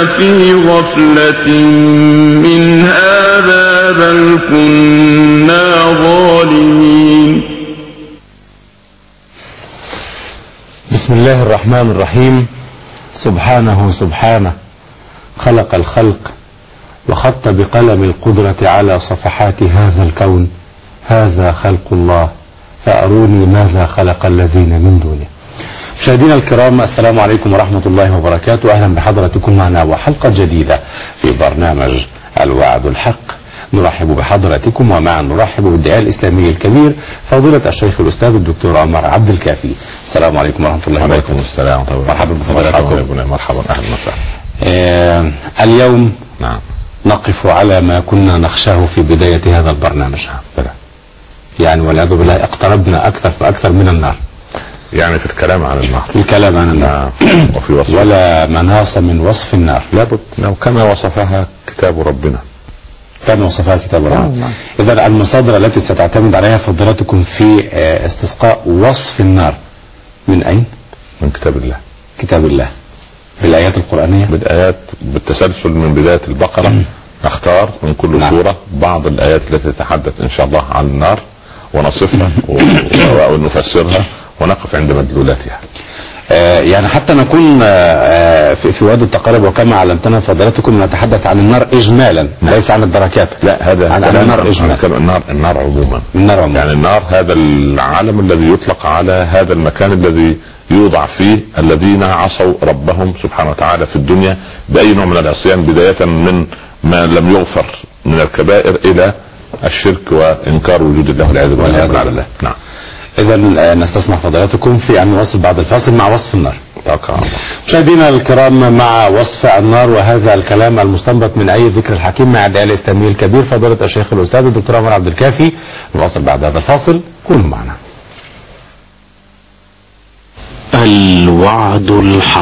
في غفلة من هذا بل كنا ظالمين. بسم الله الرحمن الرحيم. سبحانه خلق الخلق وخط بقلم القدرة على صفحات هذا الكون. هذا خلق الله فأروني ماذا خلق الذين من دونه. مشاهدينا الكرام، السلام عليكم ورحمة الله وبركاته. أهلا بحضرتكم معنا وحلقة جديدة في برنامج الوعد الحق. نرحب بحضراتكم ومعا نرحب بالداعية الإسلامي الكبير فضيلة الشيخ الأستاذ الدكتور عمر عبد الكافي. السلام عليكم ورحمة الله وبركاته. وعليكم السلام ورحمة الله. مرحبا بفضيلتكم. مرحبا أهلا وسهلا. اليوم نعم نقف على ما كنا نخشاه في بداية هذا البرنامج. يعني والعياذ بالله اقتربنا أكثر فأكثر من النار. يعني في الكلام عن النار. في الكلام عن النار. وفي وصف ولا مناص من وصف النار. لابد كما وصفها كتاب ربنا. كما وصفها كتاب ربنا. إذا المصادر التي ستعتمد عليها فضيلتكم في استسقاء وصف النار من أين؟ من كتاب الله. كتاب الله. بالآيات القرآنية. بالآيات بالتسلسل من بداية البقرة. نختار من كل سورة بعض الآيات التي تتحدث إن شاء الله عن النار ونصفها ونفسرها ونقف عند مدلولاتها. يعني حتى نكون في وادي التقارب وكما علمتنا فضيلتكم نتحدث عن النار إجمالا ليس عن الدركات. لا، هذا عن النار إجمالا. النار عموما. النار عموما. يعني النار هذا العالم الذي يطلق على هذا المكان الذي يوضع فيه الذين عصوا ربهم سبحانه وتعالى في الدنيا بأي نوع من العصيان، بداية من ما لم يغفر من الكبائر إلى الشرك وإنكار وجود الله والعياذ بالله. نعم. إذا نستسمح فضيلتكم في أن نواصل بعد الفاصل مع وصف النار. مشاهدينا الكرام، مع وصف النار وهذا الكلام المستنبط من أي ذكر الحكيم مع الداعية الإسلامي الكبير فضيلة الشيخ الأستاذ الدكتور عمر عبد الكافي. نواصل بعد هذا الفاصل، كونوا معنا. الوعد الحق،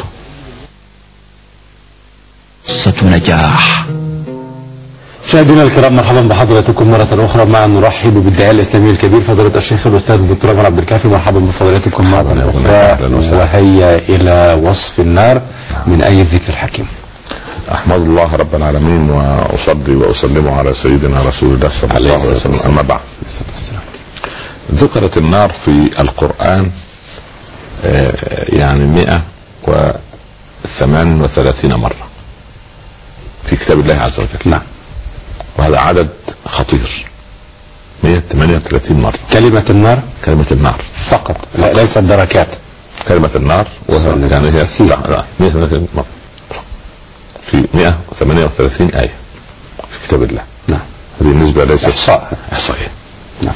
قصة نجاح. مشاهدينا الكرام، مرحبا بحضراتكم مرة أخرى. معا نرحب بالداعية الإسلامي الكبير فضيلة الشيخ الأستاذ الدكتور عمر عبد الكافي. مرحبا بفضيلتكم مرة أخرى. وهيا إلى وصف النار من أي ذكر الحكيم. أحمد الله رب العالمين وأصلي وأسلم على سيدنا رسول الله صلى الله عليه وسلم. أما بعد، ذكرت النار في القرآن يعني 138 مرة في كتاب الله عز وجل. نعم. وهذا عدد خطير. 138 مرة كلمة النار. كلمة النار فقط. ليس الدركات. كلمة النار يعني هي 138 مرة في 138 آية في كتاب الله. نعم. هذه النسبة ليست إحصائية. نعم.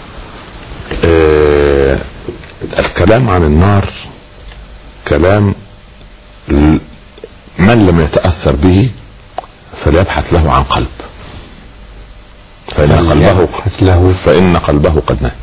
الكلام عن النار كلام من لم يتأثر به فليبحث له عن قلب، فإن قلبه قد مات.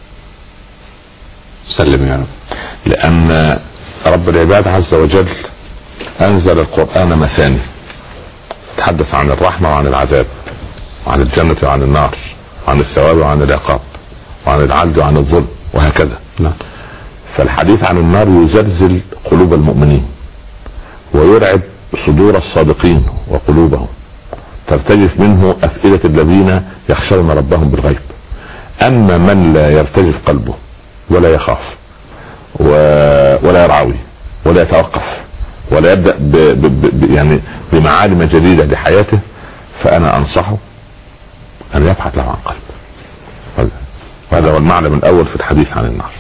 سلم يا رب. لأن رب العباد عز وجل أنزل القرآن مثاني تحدث عن الرحمة وعن العذاب وعن الجنة وعن النار وعن الثواب وعن العقاب وعن العدل وعن الظلم وهكذا. نعم. فالحديث عن النار يزلزل قلوب المؤمنين ويرعب صدور الصادقين وقلوبهم، ترتجف منه أفئدة الذين يخشون ربهم بالغيب. أما من لا يرتجف قلبه ولا يخاف ولا يرعوي ولا يتوقف ولا يبدأ يعني بمعالم جديدة لحياته، فأنا أنصحه أن يبحث له عن قلب. وهذا هو المعلم الأول في الحديث عن النار.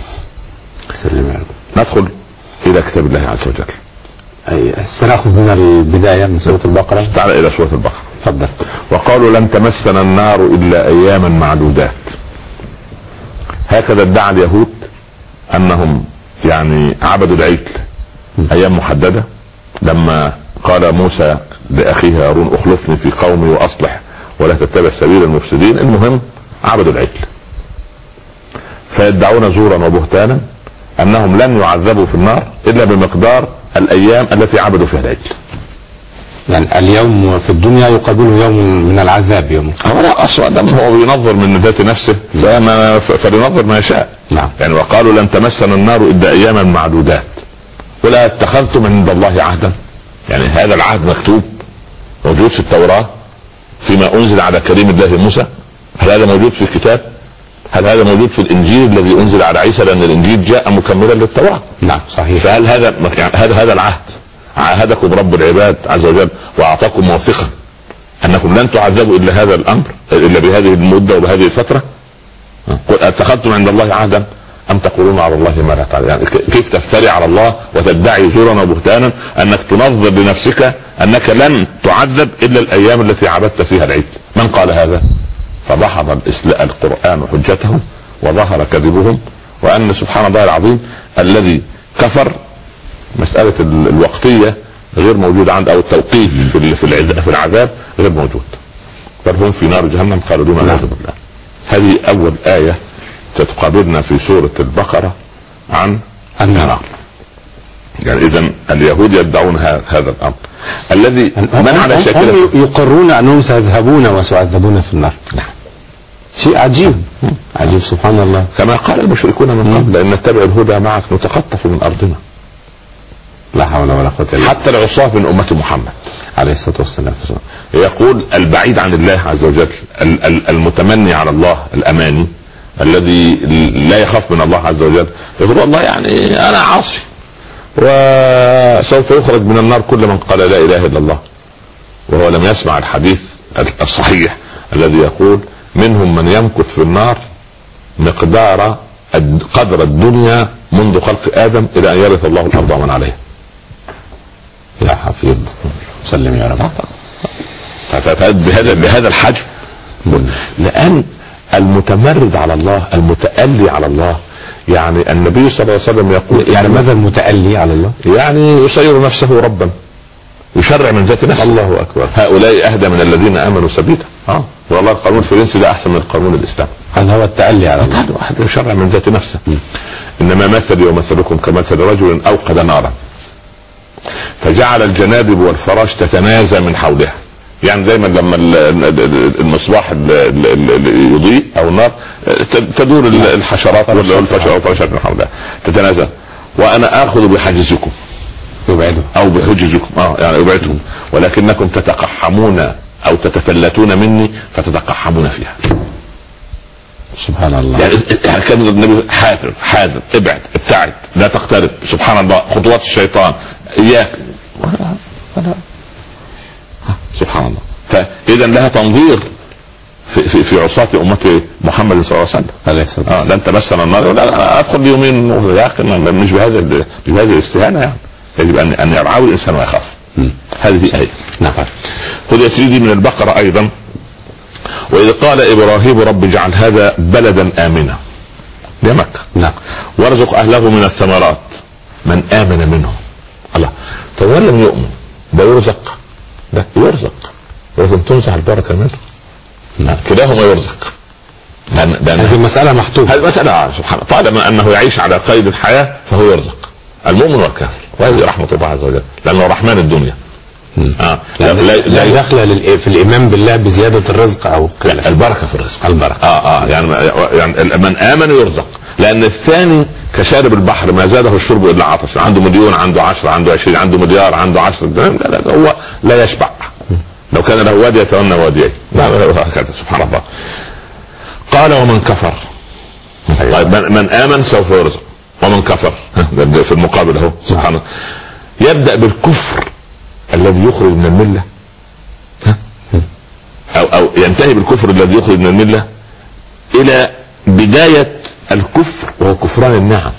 ندخل إلى كتاب الله عز وجل. سنأخذ من البداية من سورة البقرة. تعال إلى سورة البقرة. تفضل. وقالوا لن تمسنا النار إلا أياما معدودات. هكذا ادعى اليهود أنهم يعني عبدوا العجل أيام محددة، لما قال موسى لأخيه هارون اخلفني في قومي وأصلح ولا تتبع سبيل المفسدين. المهم عبدوا العجل، فيدعون زورا وبهتانا أنهم لن يعذبوا في النار إلا بمقدار الأيام التي عبدوا فيها العجل. يعني اليوم في الدنيا يقابله يوم من العذاب. يوم لا أصلا دم هو بينظر من ذات نفسه فلينظر ما يشاء. نعم. يعني وقالوا لن تمسنا النار إلا أياما معدودات ولا اتخذتم عند الله عهدا. يعني هذا العهد مكتوب موجود في التوراة فيما انزل على كريم الله موسى؟ هل هذا موجود في الكتاب؟ هل هذا موجود في الانجيل الذي انزل على عيسى؟ لان الانجيل جاء مكملا للتوراة. نعم صحيح. فهل هذا العهد عاهدكم رب العباد عز وجل واعطاكم موثقا انكم لن تعذبوا الا هذا الامر، الا بهذه المده وبهذه الفتره؟ قل اتخذتم عند الله عهدا ام تقولون على الله ما لا تعلمون؟ يعني كيف تفتري على الله وتدعي زورا وبهتانا انك تنظر لنفسك انك لن تعذب الا الايام التي عبدت فيها العيد؟ من قال هذا؟ فدحض القرآن حجتهم وظهر كذبهم، وأن سبحان الله العظيم الذي كفر مسألة الوقتية غير موجودة عند، أو التوقيت في العذاب غير موجود، بل هم في نار جهنم خالدون والعياذ بالله. هذه أول آية ستقابلنا في سورة البقرة عن النار. يعني إذن اليهود يدعون هذا الأمر الذي من على شكل يقرون أنهم سيذهبون وسيعذبون في النار. شيء عجيب عجيب سبحان الله. كما قال المشركون من قبل ان نتبع الهدى معك نتقطف من ارضنا. لا حول ولا قوة الا بالله. حتى العصاة من امة محمد عليه الصلاة والسلام يقول البعيد عن الله عز وجل، المتمني على الله الاماني، الذي لا يخاف من الله عز وجل، يقول والله يعني انا عاصي وسوف يخرج من النار كل من قال لا اله الا الله، وهو لم يسمع الحديث الصحيح الذي يقول منهم من يمكث في النار مقدار قدر الدنيا منذ خلق آدم إلى أن يرث الله الأرض ومن عليها. يا حفيظ سلم يا رب. بهذا الحجم، لأن المتمرد على الله المتألي على الله، يعني النبي صلى الله عليه وسلم يقول يعني ماذا المتألي على الله؟ يعني يصير نفسه ربا، يشرع من ذات نفسه. الله أكبر. هؤلاء أهدى من الذين آمنوا سبيلا. والله القانون الفرنسي ده احسن من القانون الاسلامي. هذا هو التألي على الله. واحد يشرع من ذات نفسه. انما مثلي ومثلكم كمثل رجل اوقد نارا فجعل الجنادب والفراش تتنازى من حولها. يعني دايما لما المصباح اللي يضيء او النار تدور الحشرات والفراشات من حولها تتنازى، وانا اخذ بحجزكم يبعده او بحجزكم يعني ابعدهم، ولكنكم تتقحمون او تتفلتون مني فتتقحمون فيها. سبحان الله. يعني كان النبي حاذر ابعد ابتعد لا تقترب، سبحان الله خطوات الشيطان اياك سبحان الله. فاذا لها تنظير في عصاة امة محمد صلى الله عليه وسلم. لن تمسنا النار ولا ادخل يومين مش بهذا الاستهانة. يعني يجب ان يرعاه الانسان ويخاف. هذه آية. نعم. خذ يا سيدي من البقرة أيضا، وإذ قال إبراهيم رب اجعل هذا بلدا آمنا لمكة. نعم. وارزق أهله من الثمرات من آمن منهم. الله، طب لم يؤمن ده يرزق؟ لا يرزق ولكن تنزع البركة منه. نعم. كلاهما يرزق. هذه المسألة محتومة. هذه مسألة سبحان الله، طالما أنه يعيش على قيد الحياة فهو يرزق المؤمن والكافر، وهذه رحمة الله عز وجل لأنه رحمن الدنيا. لا دخل في الإيمان بالله بزيادة الرزق أو لا، البركة في الرزق. البركة يعني من آمن يرزق، لأن الثاني كشارب البحر ما زاده الشرب إلا عطش، عنده مليون عنده 10 عنده 20 عنده مليار عنده 10، لا هو لا يشبع. لو كان له وادي يتمنى واديين. هكذا سبحان الله. قال ومن كفر. طيب من آمن سوف يرزق، ومن كفر في المقابل اهو سبحان الله. يبدأ بالكفر الذي يخرج من الملة، أو ينتهي بالكفر الذي يخرج من الملة إلى بداية الكفر وهو كفران النعم،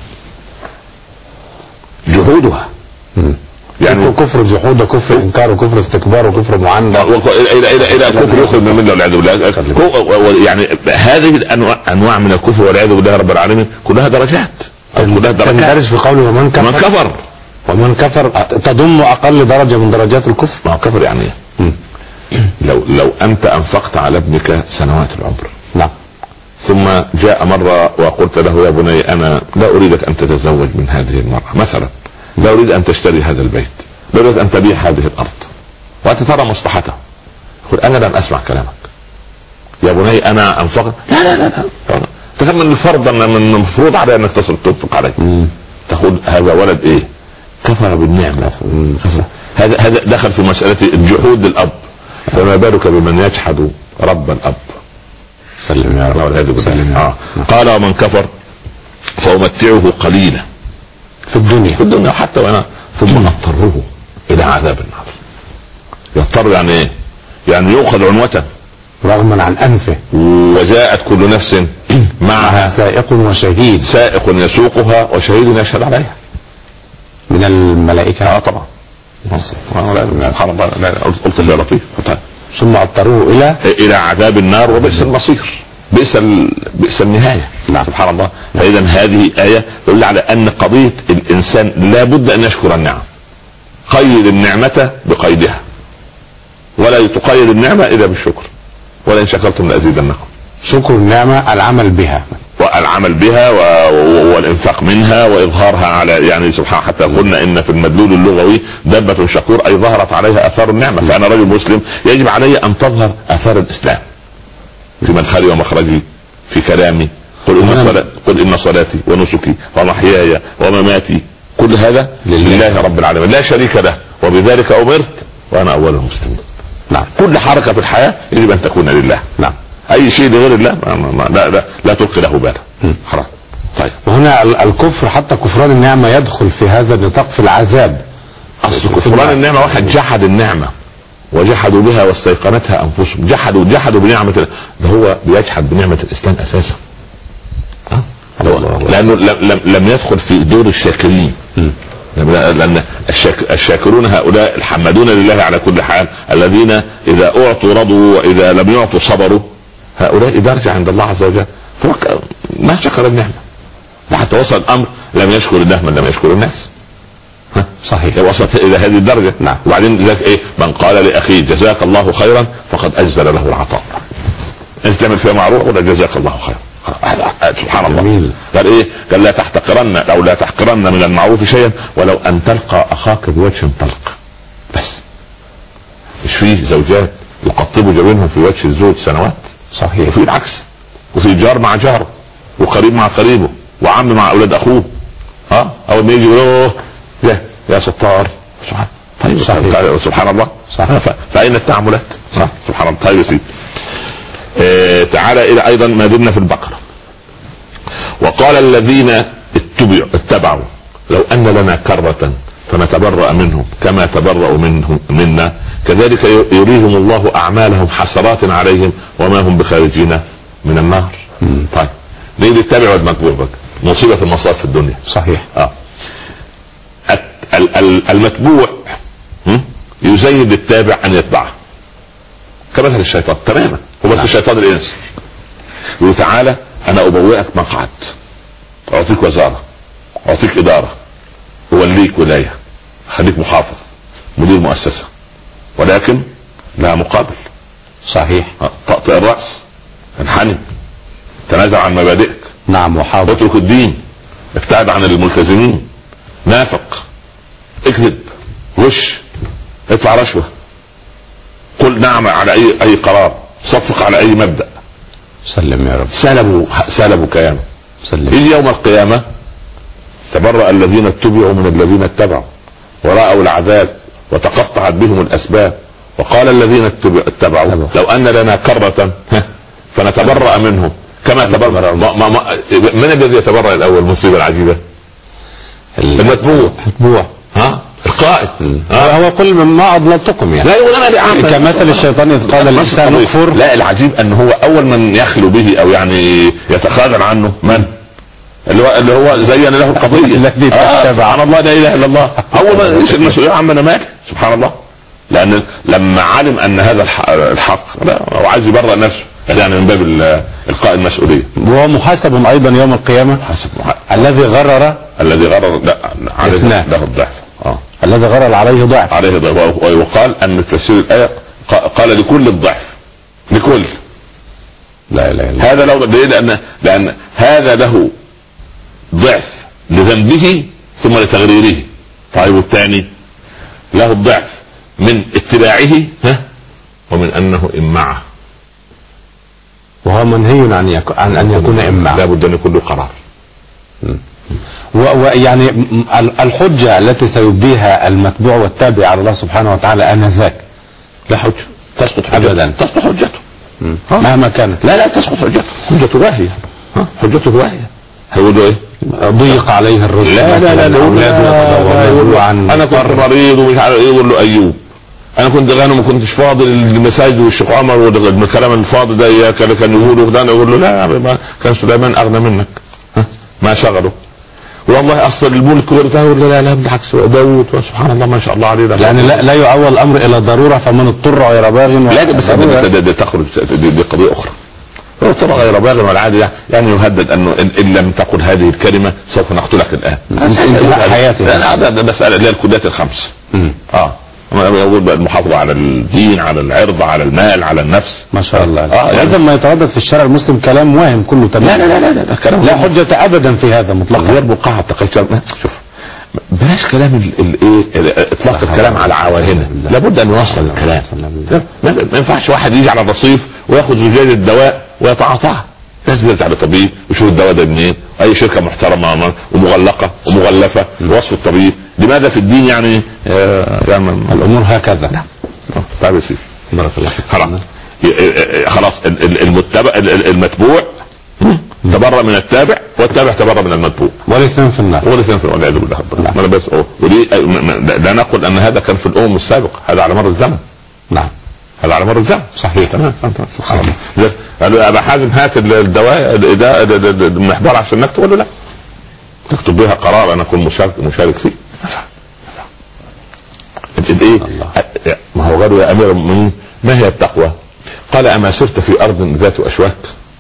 جحودها. يعني كفر جحود وكفر انكار وكفر استكبار وكفر معاندة الى كفر يخرج من المله والعياذ بالله. يعني هذه الانواع من الكفر والعياذ بالله رب العالمين كلها درجات، كلها درجات. تندرج في قوله ومن كفر. ومن كفر تضم اقل درجه من درجات الكفر. ما هو كفر يعني لو انت انفقت على ابنك سنوات العمر، نعم، ثم جاء مره وقلت له يا بني انا لا اريدك ان تتزوج من هذه المراه مثلا، لا أريد أن تشتري هذا البيت، لا أريد أن تبيع هذه الأرض، وأنت ترى مصلحته، قل أنا لن أسمع كلامك يا بني أنا أنفق. لا تخيل من الفرض أن من المفروض علي أنك تنفق عليه. تقول هذا ولد إيه؟ كفر بالنعمة. هذا دخل في مسألة الجحود للأب، فما بالك بمن يجحد رب الأب. سلم يا رب. سلم. قال ومن كفر فأمتعه قليلا في الدنيا حتى وأنا ثم نضطره إلى عذاب النار. يضطر يعني إيه؟ يعني يؤخذ عنوة رغما عن أنفه، وجاءت كل نفس معها سائق وشهيد، سائق يسوقها وشهيد يشهد عليها من الملائكة. طبعا. سبحان الله. قلت يا لطيف. ثم اضطروه إلى عذاب النار وبئس المصير، بئس النهاية. نعم. سبحان الله. فإذا هذه آية تدل على أن قضية الإنسان لا بد أن يشكر النعم. قيد النعمة بقيدها، ولا تقيد النعمة إلا بالشكر، ولئن شكرتم لأزيدنكم. شكر النعمة العمل بها والإنفاق منها وإظهارها على يعني سبحان. حتى قلنا إن في المدلول اللغوي دابة شكور أي ظهرت عليها آثار النعمة. فأنا رجل مسلم يجب علي أن تظهر آثار الإسلام في مدخلي ومخرجي، في كلامي. قل إن صلاتي ونسكي ومحياي ومماتي كل هذا لله رب العالمين لا شريك له، وبذلك أمرت وأنا أول المسلمين. نعم. كل حركة في الحياة يجب أن تكون لله. نعم. أي شيء لغير الله لا تلقي له بالا. خلاص. طيب. وهنا الكفر حتى كفران النعمة يدخل في هذا النطاق في العذاب. أصل كفران النعمة واحد جحد النعمة وجحدوا بها واستيقنتها أنفسهم. جحدوا بنعمة ده هو بيجحد بنعمة الإسلام أساسا. لأنه لم يدخل في دور الشاكرين. لأن الشاكرون هؤلاء الحمدون لله على كل حال، الذين إذا أعطوا رضوا وإذا لم يعطوا صبروا، هؤلاء درجة عند الله عز وجل. ما شكر النعمة حتى وصل الأمر لم يشكر الله من لم يشكر الناس. صحيح. وصلت إلى هذه الدرجة. نعم. وبعدين ذاك إيه؟ من قال لأخيه جزاك الله خيرا فقد أجزل له العطاء. أنت تعمل فيها معروف ولا جزاك الله خيرا. سبحان الله. قال ايه؟ قال لا تحتقرن او لا تحقرن من المعروف شيئا ولو ان تلقى اخاك بوجه طلق. بس مش فيه زوجات يقطبوا جبينهم في وجه الزوج سنوات؟ صحيح. وفي العكس، وفي جار مع جاره، وقريب مع قريبه، وعم مع اولاد اخوه. اول ما يجي يقول يا ستار. طيب. صحيح. سبحان الله. صحيح. فاين التعاملات؟ صح. سبحان الله. طيب يا سيدي. تعالى الى ايضا ما دمنا في البقرة. وقال الذين اتبعوا لو ان لنا كرة فنتبرأ منهم كما تبرأوا منا كذلك يريهم الله اعمالهم حسرات عليهم وما هم بخارجين من النار. طيب ليه بيتبعوا المتبوع بك؟ مصيبة المصائب في الدنيا. صحيح. المتبوع يزين للتابع ان يتبعه كمثل الشيطان تماما. وبس الشيطان الانس يقول تعالى انا ابوئك مقعد، اعطيك وزارة، اعطيك ادارة، اوليك ولاية، خليك محافظ، مدير مؤسسة، ولكن لا مقابل. صحيح. طأطئ الرأس، انحني، تنازع عن مبادئك. نعم. وحاضر. اترك الدين، ابتعد عن الملتزمين، نافق، اكذب، غش، ادفع رشوة، قل نعم على اي قرار، صفق على اي مبدأ. سلم يا رب. سلبوا كيانه. سلم. يجي يوم القيامة تبرأ الذين اتبعوا من الذين اتبعوا ورأوا العذاب وتقطعت بهم الأسباب. وقال الذين اتبعوا لو أن لنا كرة فنتبرأ منهم كما تبرأ. من الذي يتبرأ الأول؟ مصيبة العجيبة. المتبوع. القائد. هو قل ما أضللتكم يعني. لا يقول أنا كمثل الشيطان إذ قال الإنسان اكفر. لا العجيب أن هو أول من يخلو به أو يعني يتخاذل عنه من؟ اللي هو زين له القضية الذي سبحان الله لا إله إلا الله. أول ما يشيل المسؤولية عمنا مالي. سبحان الله. لأن لما علم أن هذا الحق لا هو عايز يبرأ نفسه يعني من باب إلقاء المسؤولية. وهو محاسب أيضا يوم القيامة. الذي غرر لا عليه له الضعف. الذي غرر عليه ضعف. ويقال أن تفسير الآية قال لكل الضعف، لكل. لا اله الا هذا لو لأن هذا له ضعف لذنبه ثم لتغريره. طيب والثاني له الضعف من اتباعه ومن أنه إمعه، وهو منهي عن أن يكون إمعه. لا بد أن يكون له قرار. ويعني الحجة التي سيبديها المتبوع والتابع على الله سبحانه وتعالى آنذاك لا حجة، تسقط حجته أبدا، تسقط حجته مهما كانت. لا تسقط حجته واهية، حجته واهية. هيقولوا ايه؟ ضيق عليه الرزق، لا انا كنت مريض ومش عارف ايه. يقول له ايوب انا كنت غني وما كنتش فاضي للمساجد والشيخ عمر والكلام الفاضي ده كان يقوله ده. انا اقول له لا، ما كان سليمان اغنى منك، ما شغله والله اصل الملك ورثه. لا بالعكس، داوود سبحان الله ما شاء الله عليه. يعني لا يعول الامر الى ضروره، فمن اضطر غير باغ. لا بس دي تخرج، دي قضيه اخرى. هو طبعا غير باغ والعادي يعني يهدد انه ان لم تقل هذه الكلمه سوف نقتلك الان. انتهاء حياتي. هذا مساله اللي هي الكليات الخمس. يقول المحافظه على الدين، على العرض، على المال، على النفس. ما شاء الله. هذا ما يتردد في الشارع المسلم كلام واهم كله تمام. لا كلام لا حجه ابدا في هذا مطلقا. غير بقاعه شوف بلاش كلام اطلاق الكلام على عواهنه. لابد ان يوصل الكلام. ما ينفعش واحد يجي على الرصيف وياخذ زجاجه الدواء ويتعاطاها. لازم يرجع للطبيب ويشوف الدواء ده منين، اي شركه محترمه ومغلقه ومغلفه وصف الطبيب. لماذا في الدين يعني الامور هكذا؟ لا طيب يا سيدي بارك الله فيك. خلاص المتبوع تبرأ من التابع والتابع تبرأ من المتبوع، والاثنين في النار. والعياذ بالله. انا بس ودي لا نقول ان هذا كان في الامم السابقه، هذا على مر الزمن. نعم هذا على مر الزمن. صحيح. تمام. قالوا يا ابا حازم هات الدواء المحبار عشان نكتب، ولا لا تكتب بها قرار انا اكون مشارك فيه. ايه ما هو قالوا يا امير المؤمنين ما هي التقوى؟ قال اما سرت في ارض ذات اشواك؟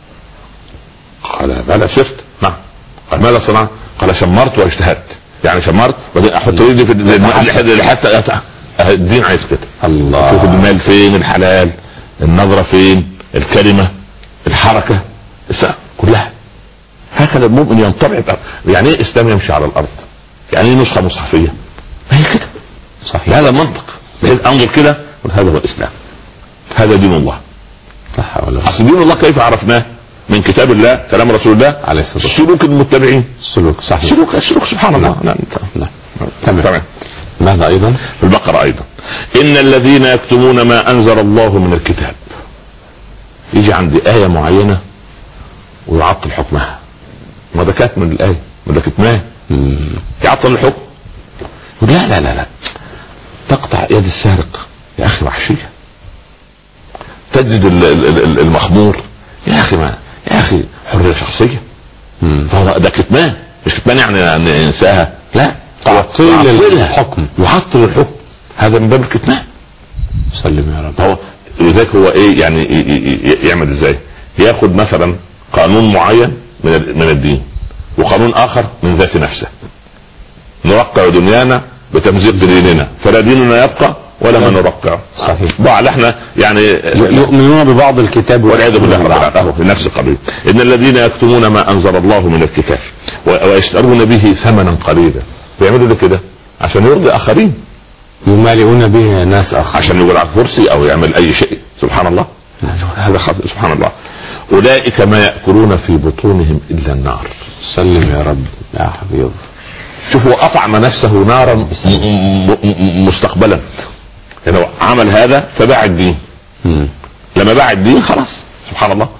قال بلى سرت. نعم. قال ماذا صنعت؟ قال شمرت واجتهدت. يعني شمرت وبعدين احط رجلي في حتى الدين عايز كده. الله. شوف المال فين، الحلال، النظرة فين، الكلمة، الحركة، كلها. هكذا المؤمن ينطبع. يعني ايه اسلام يمشي على الارض؟ يعني ايه نسخة مصحفية؟ ما هي كده. صحيح. هذا المنطق. انظر كده، هذا هو الاسلام، هذا دين الله. اصل دين الله كيف عرفناه؟ من كتاب الله، كلام رسول الله عليه الصلاة والسلام، سلوك المتبعين. سلوك صحيح. سلوك سبحان الله. نعم. تمام. ماذا ايضا؟ في البقرة ايضا ان الذين يكتمون ما انزل الله من الكتاب. يجي عند آية معينة ويعطل حكمها. ما ده كتم من الآية، ما ده كتمان. يعطل الحكم. لا تقطع يد السارق يا اخي وحشية. تجد المخمور يا اخي حرية شخصية. فهو ده كتمان، مش كتمان يعني ينساها، لا تعطيل الحكم، يعطل الحكم. هذا من باب الكتمان. سلم يا رب. هو لذلك هو ايه يعني يعمل ازاي؟ ياخد مثلا قانون معين من الدين وقانون اخر من ذات نفسه. نرقع دنيانا بتمزيق ديننا، فلا ديننا يبقى ولا ما نرقعه. صحيح. بعض احنا يعني يؤمنون ببعض الكتاب والعياذ بالله. نفس القضيه. ان الذين يكتمون ما انزل الله من الكتاب ويشترون به ثمنا قليلا. بيعملوا ده كده عشان يرضي اخرين، يمالئون به ناس اخر، عشان يقول على كرسي او يعمل اي شيء. سبحان الله. هذا خطأ. سبحان الله. اولئك ما ياكلون في بطونهم الا النار. سلم يا رب يا حفيظ. شوفوا اطعم نفسه نارا مستقبلا. يعني عمل هذا فباع الدين. لما باع الدين خلاص. سبحان الله.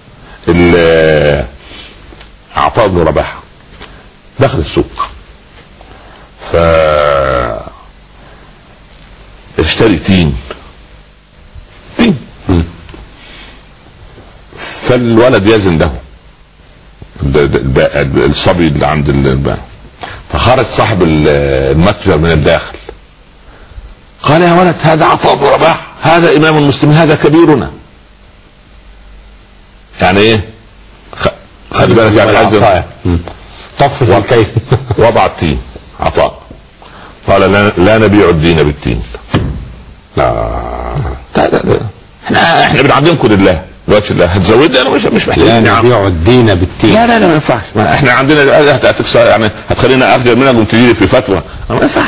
عطاء بن رباح دخل السوق اشتري تين. فالولد يزن له الصبي اللي عند البائع. فخرج صاحب المتجر من الداخل قال يا ولد هذا عطاء بن رباح، هذا امام المسلمين، هذا كبيرنا. يعني ايه؟ خلي بالك يعني طفت الكيل. وضع التين عطاء. قال لا نبيع الدين بالتين. لا احنا بنعدمكم لله دلوقتي. الله هتزودني انا مش محتاج. لا نبيع الدين بالتين. لا ما ينفعش. احنا عندنا هتكسر يعني هتخلينا افجر منك وتجي في فتوى. ما ينفعش.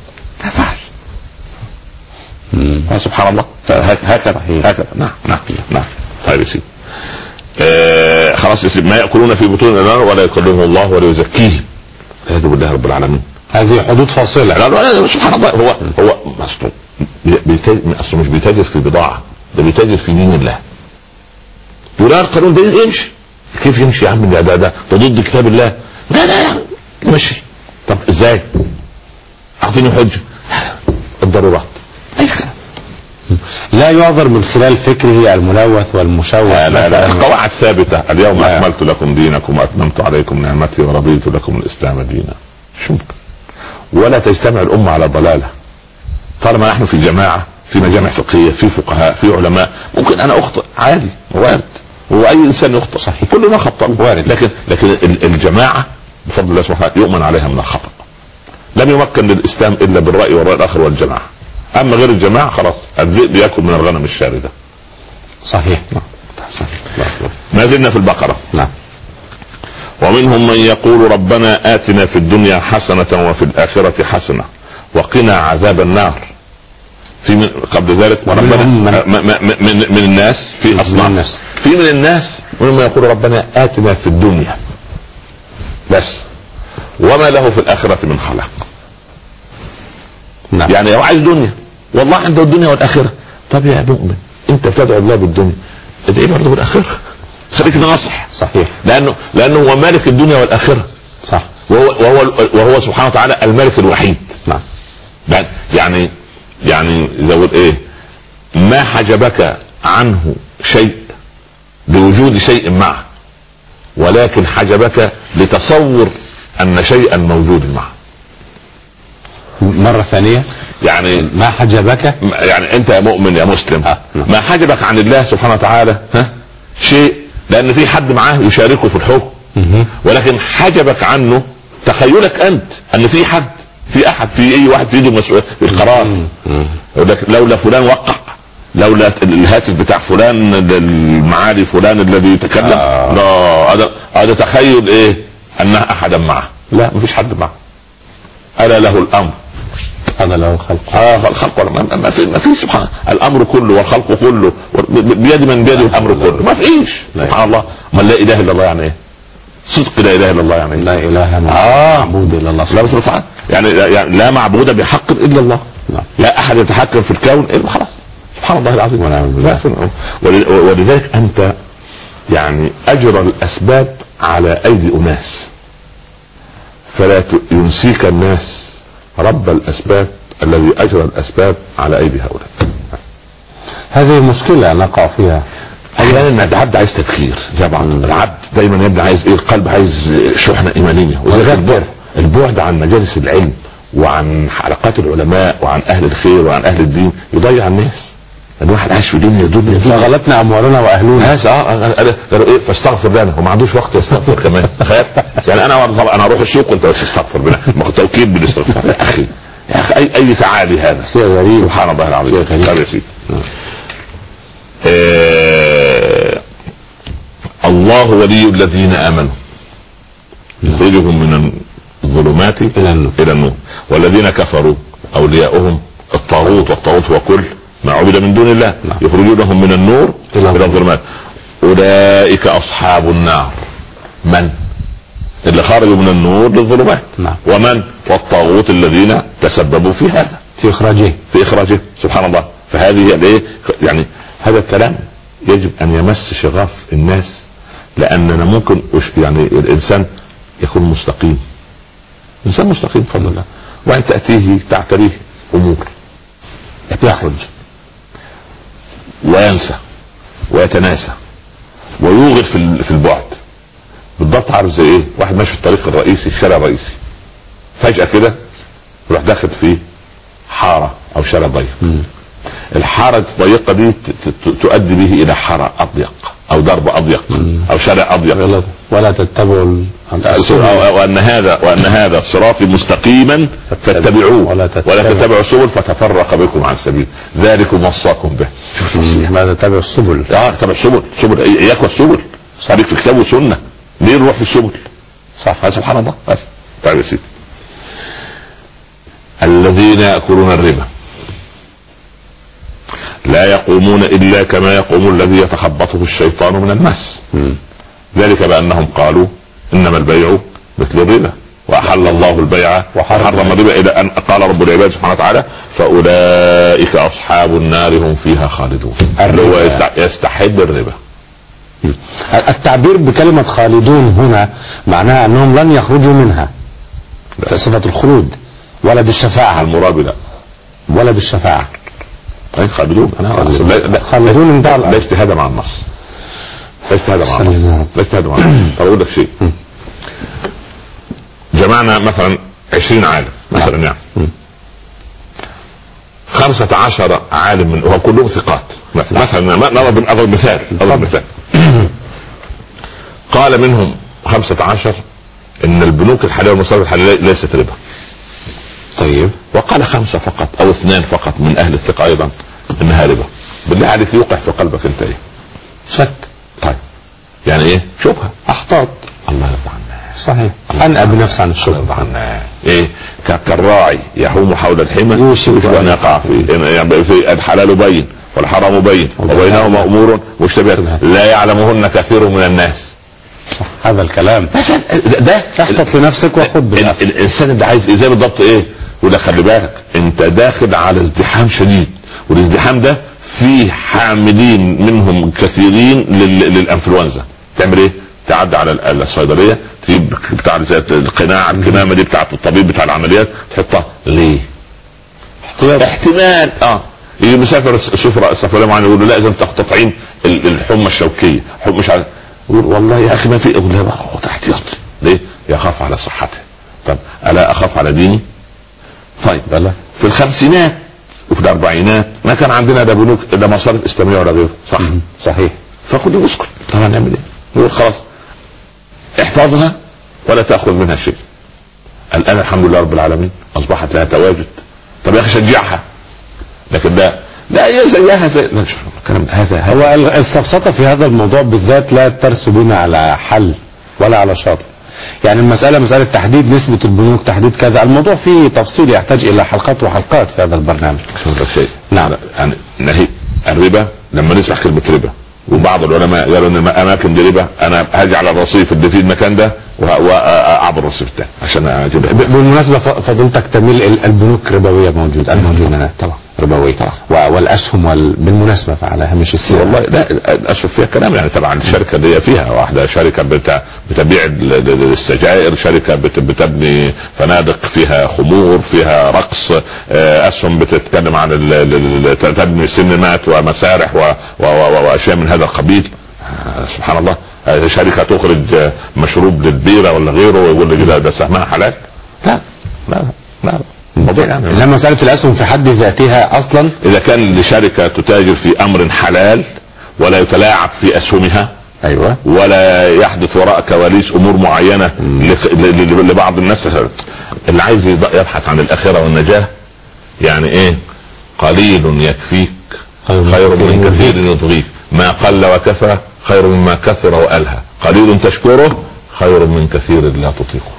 سبحان الله. هكذا. نعم. طيب يا سيدي. خلاص ما يأكلون في بطون النار ولا يكلمهم الله ولا يزكيهم. والعياذ بالله رب العالمين. هذه حدود فاصلة. لا سبحان الله. هو مش بيتاجر في بضاعة، ده بيتاجر في دين الله. يقول القانون ده يمشي. كيف يمشي يا عم؟ ده ضد كتاب الله. لا يمشي. طب ازاي؟ اعطيني حجة. الضرورات. لا يعذر من خلال فكره الملوث والمشوه. لا القواعد ثابتة. اليوم أكملت لكم دينكم وأتممت عليكم نعمتي ورضيت لكم الإسلام دينا. شو ممكن؟ ولا تجتمع الأمة على ضلالة. طالما نحن في جماعة، في مجامع فقهية، في فقهاء، في علماء، ممكن أنا أخطئ عادي، وارد، وأي إنسان يخطئ، صحيح، كلنا خطأ وارد. لكن الجماعة بفضل الله سبحانه يؤمن عليها من الخطأ. لم يمكن للإسلام إلا بالرأي والرأي الآخر والجماعة. أما غير الجماعة خلاص الذئب يأكل من الغنم الشاردة. صحيح. ما زلنا في البقرة. نعم. ومنهم من يقول ربنا آتنا في الدنيا حسنة وفي الآخرة حسنة وقنا عذاب النار. في من قبل ذلك وربنا من الناس في أصناف. في من الناس من يقول ربنا آتنا في الدنيا بس وما له في الآخرة من خلاق. نعم. يعني لو عايز دنيا والله عنده الدنيا والآخرة. طب يا مؤمن انت بتدعو الله بالدنيا، ادعي برضه بالآخرة، خليك ناصح. صحيح. لأنه هو مالك الدنيا والآخرة. صح. وهو سبحانه وتعالى الملك الوحيد. نعم. يعني زود ايه؟ ما حجبك عنه شيء بوجود شيء معه، ولكن حجبك لتصور أن شيئا موجود معه. مرة ثانية، يعني ما حجبك، يعني انت يا مؤمن يا مسلم ما حجبك عن الله سبحانه وتعالى شيء، لان في حد معاه يشاركه في الحكم، ولكن حجبك عنه تخيلك انت ان في حد، في احد، في اي واحد في ايده مسؤول في القرار. لولا فلان وقع، لولا الهاتف بتاع فلان، المعالي فلان الذي يتكلم، لا هذا تخيل ايه؟ ان احدا معه. لا، مفيش حد معه. ألا له الامر، هذا له الخلق. الخلق ما في سبحان الامر كله والخلق كله بيد من بيده الامر كله، ما فيش. سبحان الله. ما لا اله الا الله يعني ايه؟ صدق لا اله الا الله يعني ايه؟ لا اله معبود الا الله. لا بس يعني لا معبود بحق الا الله. لا احد يتحكم في الكون الا خلاص. سبحان الله العظيم. ولذلك انت يعني اجرى الاسباب على ايدي اناس، فلا ينسيك الناس رب الأسباب الذي أجرى الأسباب على أيدي هؤلاء. هذه مشكلة نقع فيها. أحيانا العبد عايز تذكير زي بعض. العبد دايما يبدأ عايز إيه؟ القلب عايز شحنة إيمانية، البعد عن مجالس العلم وعن حلقات العلماء وعن أهل الخير وعن أهل الدين يضيع الناس. الواحد عايش في دنيا شغلتنا اموالنا واهلنا. قالوا ايه؟ فاستغفر لنا، وما عندوش وقت يستغفر كمان. تخيل يعني انا اروح السوق وانت بس تستغفر بنا، ما هو توكيد بالاستغفار. يا اخي اي تعالي هذا، شيء غريب. سبحان الله العظيم. يا سيدي. الله ولي الذين امنوا يخرجهم من الظلمات الى النور، والذين كفروا اولياؤهم الطاغوت، والطاغوت هو كل ما عبد من دون الله، يخرجونهم من النور الى الظلمات. اولئك اصحاب النار. من اللي خرجوا من النور للظلمات؟ ومن؟ والطاغوت الذين تسببوا في هذا، في اخراجه. سبحان الله. فهذه الايه؟ يعني هذا الكلام يجب ان يمس شغاف الناس، لاننا ممكن يعني الانسان يكون مستقيم، انسان مستقيم بفضل الله، وان تاتيه تعتريه امور يخرج وينسى ويتناسى ويوغل في البعد. بالضبط عارف زي ايه؟ واحد ماشي في الطريق الرئيسي، الشارع الرئيسي، فجأة كده يروح داخل في حارة او شارع ضيق. الحارة الضيقة دي تؤدي به الى حارة اضيق او درب اضيق او شارع اضيق. ولا تتبعوا وان هذا صراطي مستقيما فاتبعوه ولا تتبعوا السبل فتفرق بكم عن السبيل، ذلكم وصاكم به. ماذا تتبعوا السبل؟ تتبع السبل اياك والسبل، صارك في كتاب وسنة، ليه نروح في السبل؟ صح. سبحان الله. بس طيب يا سيدي. الذين يأكلون الربا لا يقومون إلا كما يقوم الذي يتخبطه الشيطان من المس، ذلك بأنهم قالوا إنما البيع مثل الربا وأحل واحل الله البيع وحرم الربا الى ان قال رب العباد سبحانه وتعالى فاولئك اصحاب النار هم فيها خالدون. هو يستحب الربا. التعبير بكلمة خالدون هنا معناها انهم لن يخرجوا منها صفة الخلود ولا بالشفاعة. المراد لا ولا بالشفاعة. خالدون. خالدون لا اجتهاد مع النص. لا اجتهاد مع النص. طب اقول لك شيء. جمعنا مثلا 20 عالم مثلا يعني 15 عالم من هو كلهم ثقات مثلا نضرب مثال قال منهم 15 ان البنوك الحلال والمصارف الحلال ليست ربا. طيب. وقال 5 فقط او 2 فقط من اهل الثقة ايضا انها ربا. بالله عليك يوقع في قلبك انت ايه؟ شك. طيب يعني ايه؟ شبهة. احتاط. الله يرضى عنك. صحيح. انأى بنفسي عن الشبهة. الله يرضى عنك. ايه كالراعي يحوم حول الحمى يوشك ان يقع فيه. يعني في الحلال بين والحرام بين وبينهما امور مشتبهات لا يعلمهن كثير من الناس. صح. هذا الكلام ده احتط لنفسك وخد بالعافية. الانسان اللي عايز ازاي بالضبط ايه؟ وده خلي بالك انت داخل على ازدحام شديد والازدحام ده فيه حاملين منهم كثيرين للانفلونزا. تعمل ايه؟ تعدي على الصيدليه تجيب بتاع زي القناع الكمامه دي بتاعت الطبيب بتاع العمليات تحطها ليه؟ احتمال يجي مسافر سفريه معينه يقول له لازم تاخد تطعيم الحمى الشوكيه مش عارف. يقول والله يا اخي ما في. اقول له خد احتياطي. ليه؟ يخاف على صحته. طب الا اخاف على ديني؟ طيب بلا في الخمسينات وفي الاربعينات ما كان عندنا لا بنوك لا مصارف اسلاميه ولا غيره. صح. صحيح. فخد واسكت. طبعا نعمل ايه؟ يقول خلاص احفظها ولا تاخذ منها شيء. الان الحمد لله رب العالمين اصبحت لها تواجد. طب يا اخي شجعها. لكن لا هي زيها زي لا شوف الكلام هذا هو السفسطه في هذا الموضوع بالذات لا ترس بنا على حل ولا على شاطئ. يعني المساله مساله تحديد نسبه البنوك تحديد كذا. الموضوع فيه تفصيل يحتاج الى حلقات وحلقات في هذا البرنامج. شوف لك شيء. نعم. يعني نهي الربا لما نسمع كلمه ربا وبعض العلماء قالوا ان الاماكن دي ربا انا هاجي على الرصيف اللي في المكان ده واعبر الرصيف الثاني عشان اجيبها. بالمناسبه فضيلتك تميل البنوك ربويه موجوده الموجوده طبعا ربويه والاسهم بالمناسبه على هامش السعر. والله لا الاسهم فيها كلام يعني طبعا الشركه اللي فيها واحده شركه بتبيع السجائر شركه بتبني فنادق فيها خمور فيها رقص اسهم بتتكلم عن تبني سينمات ومسارح واشياء من هذا القبيل. سبحان الله شركه تخرج مشروب للبيره ولا غيره ويقول لي ده سهمها حلال. لا الموضوع يعني لا مسألة الأسهم في حد ذاتها أصلا إذا كان لشركة تتاجر في أمر حلال ولا يتلاعب في أسهمها. أيوة. ولا يحدث وراء كواليس أمور معينة لبعض الناس اللي عايز يبحث عن الآخرة والنجاة يعني إيه قليل يكفيك خير من كثير يطغيك ما قل وكفى خير مما كثر وألهى قليل تشكره خير من كثير لا تطيقه.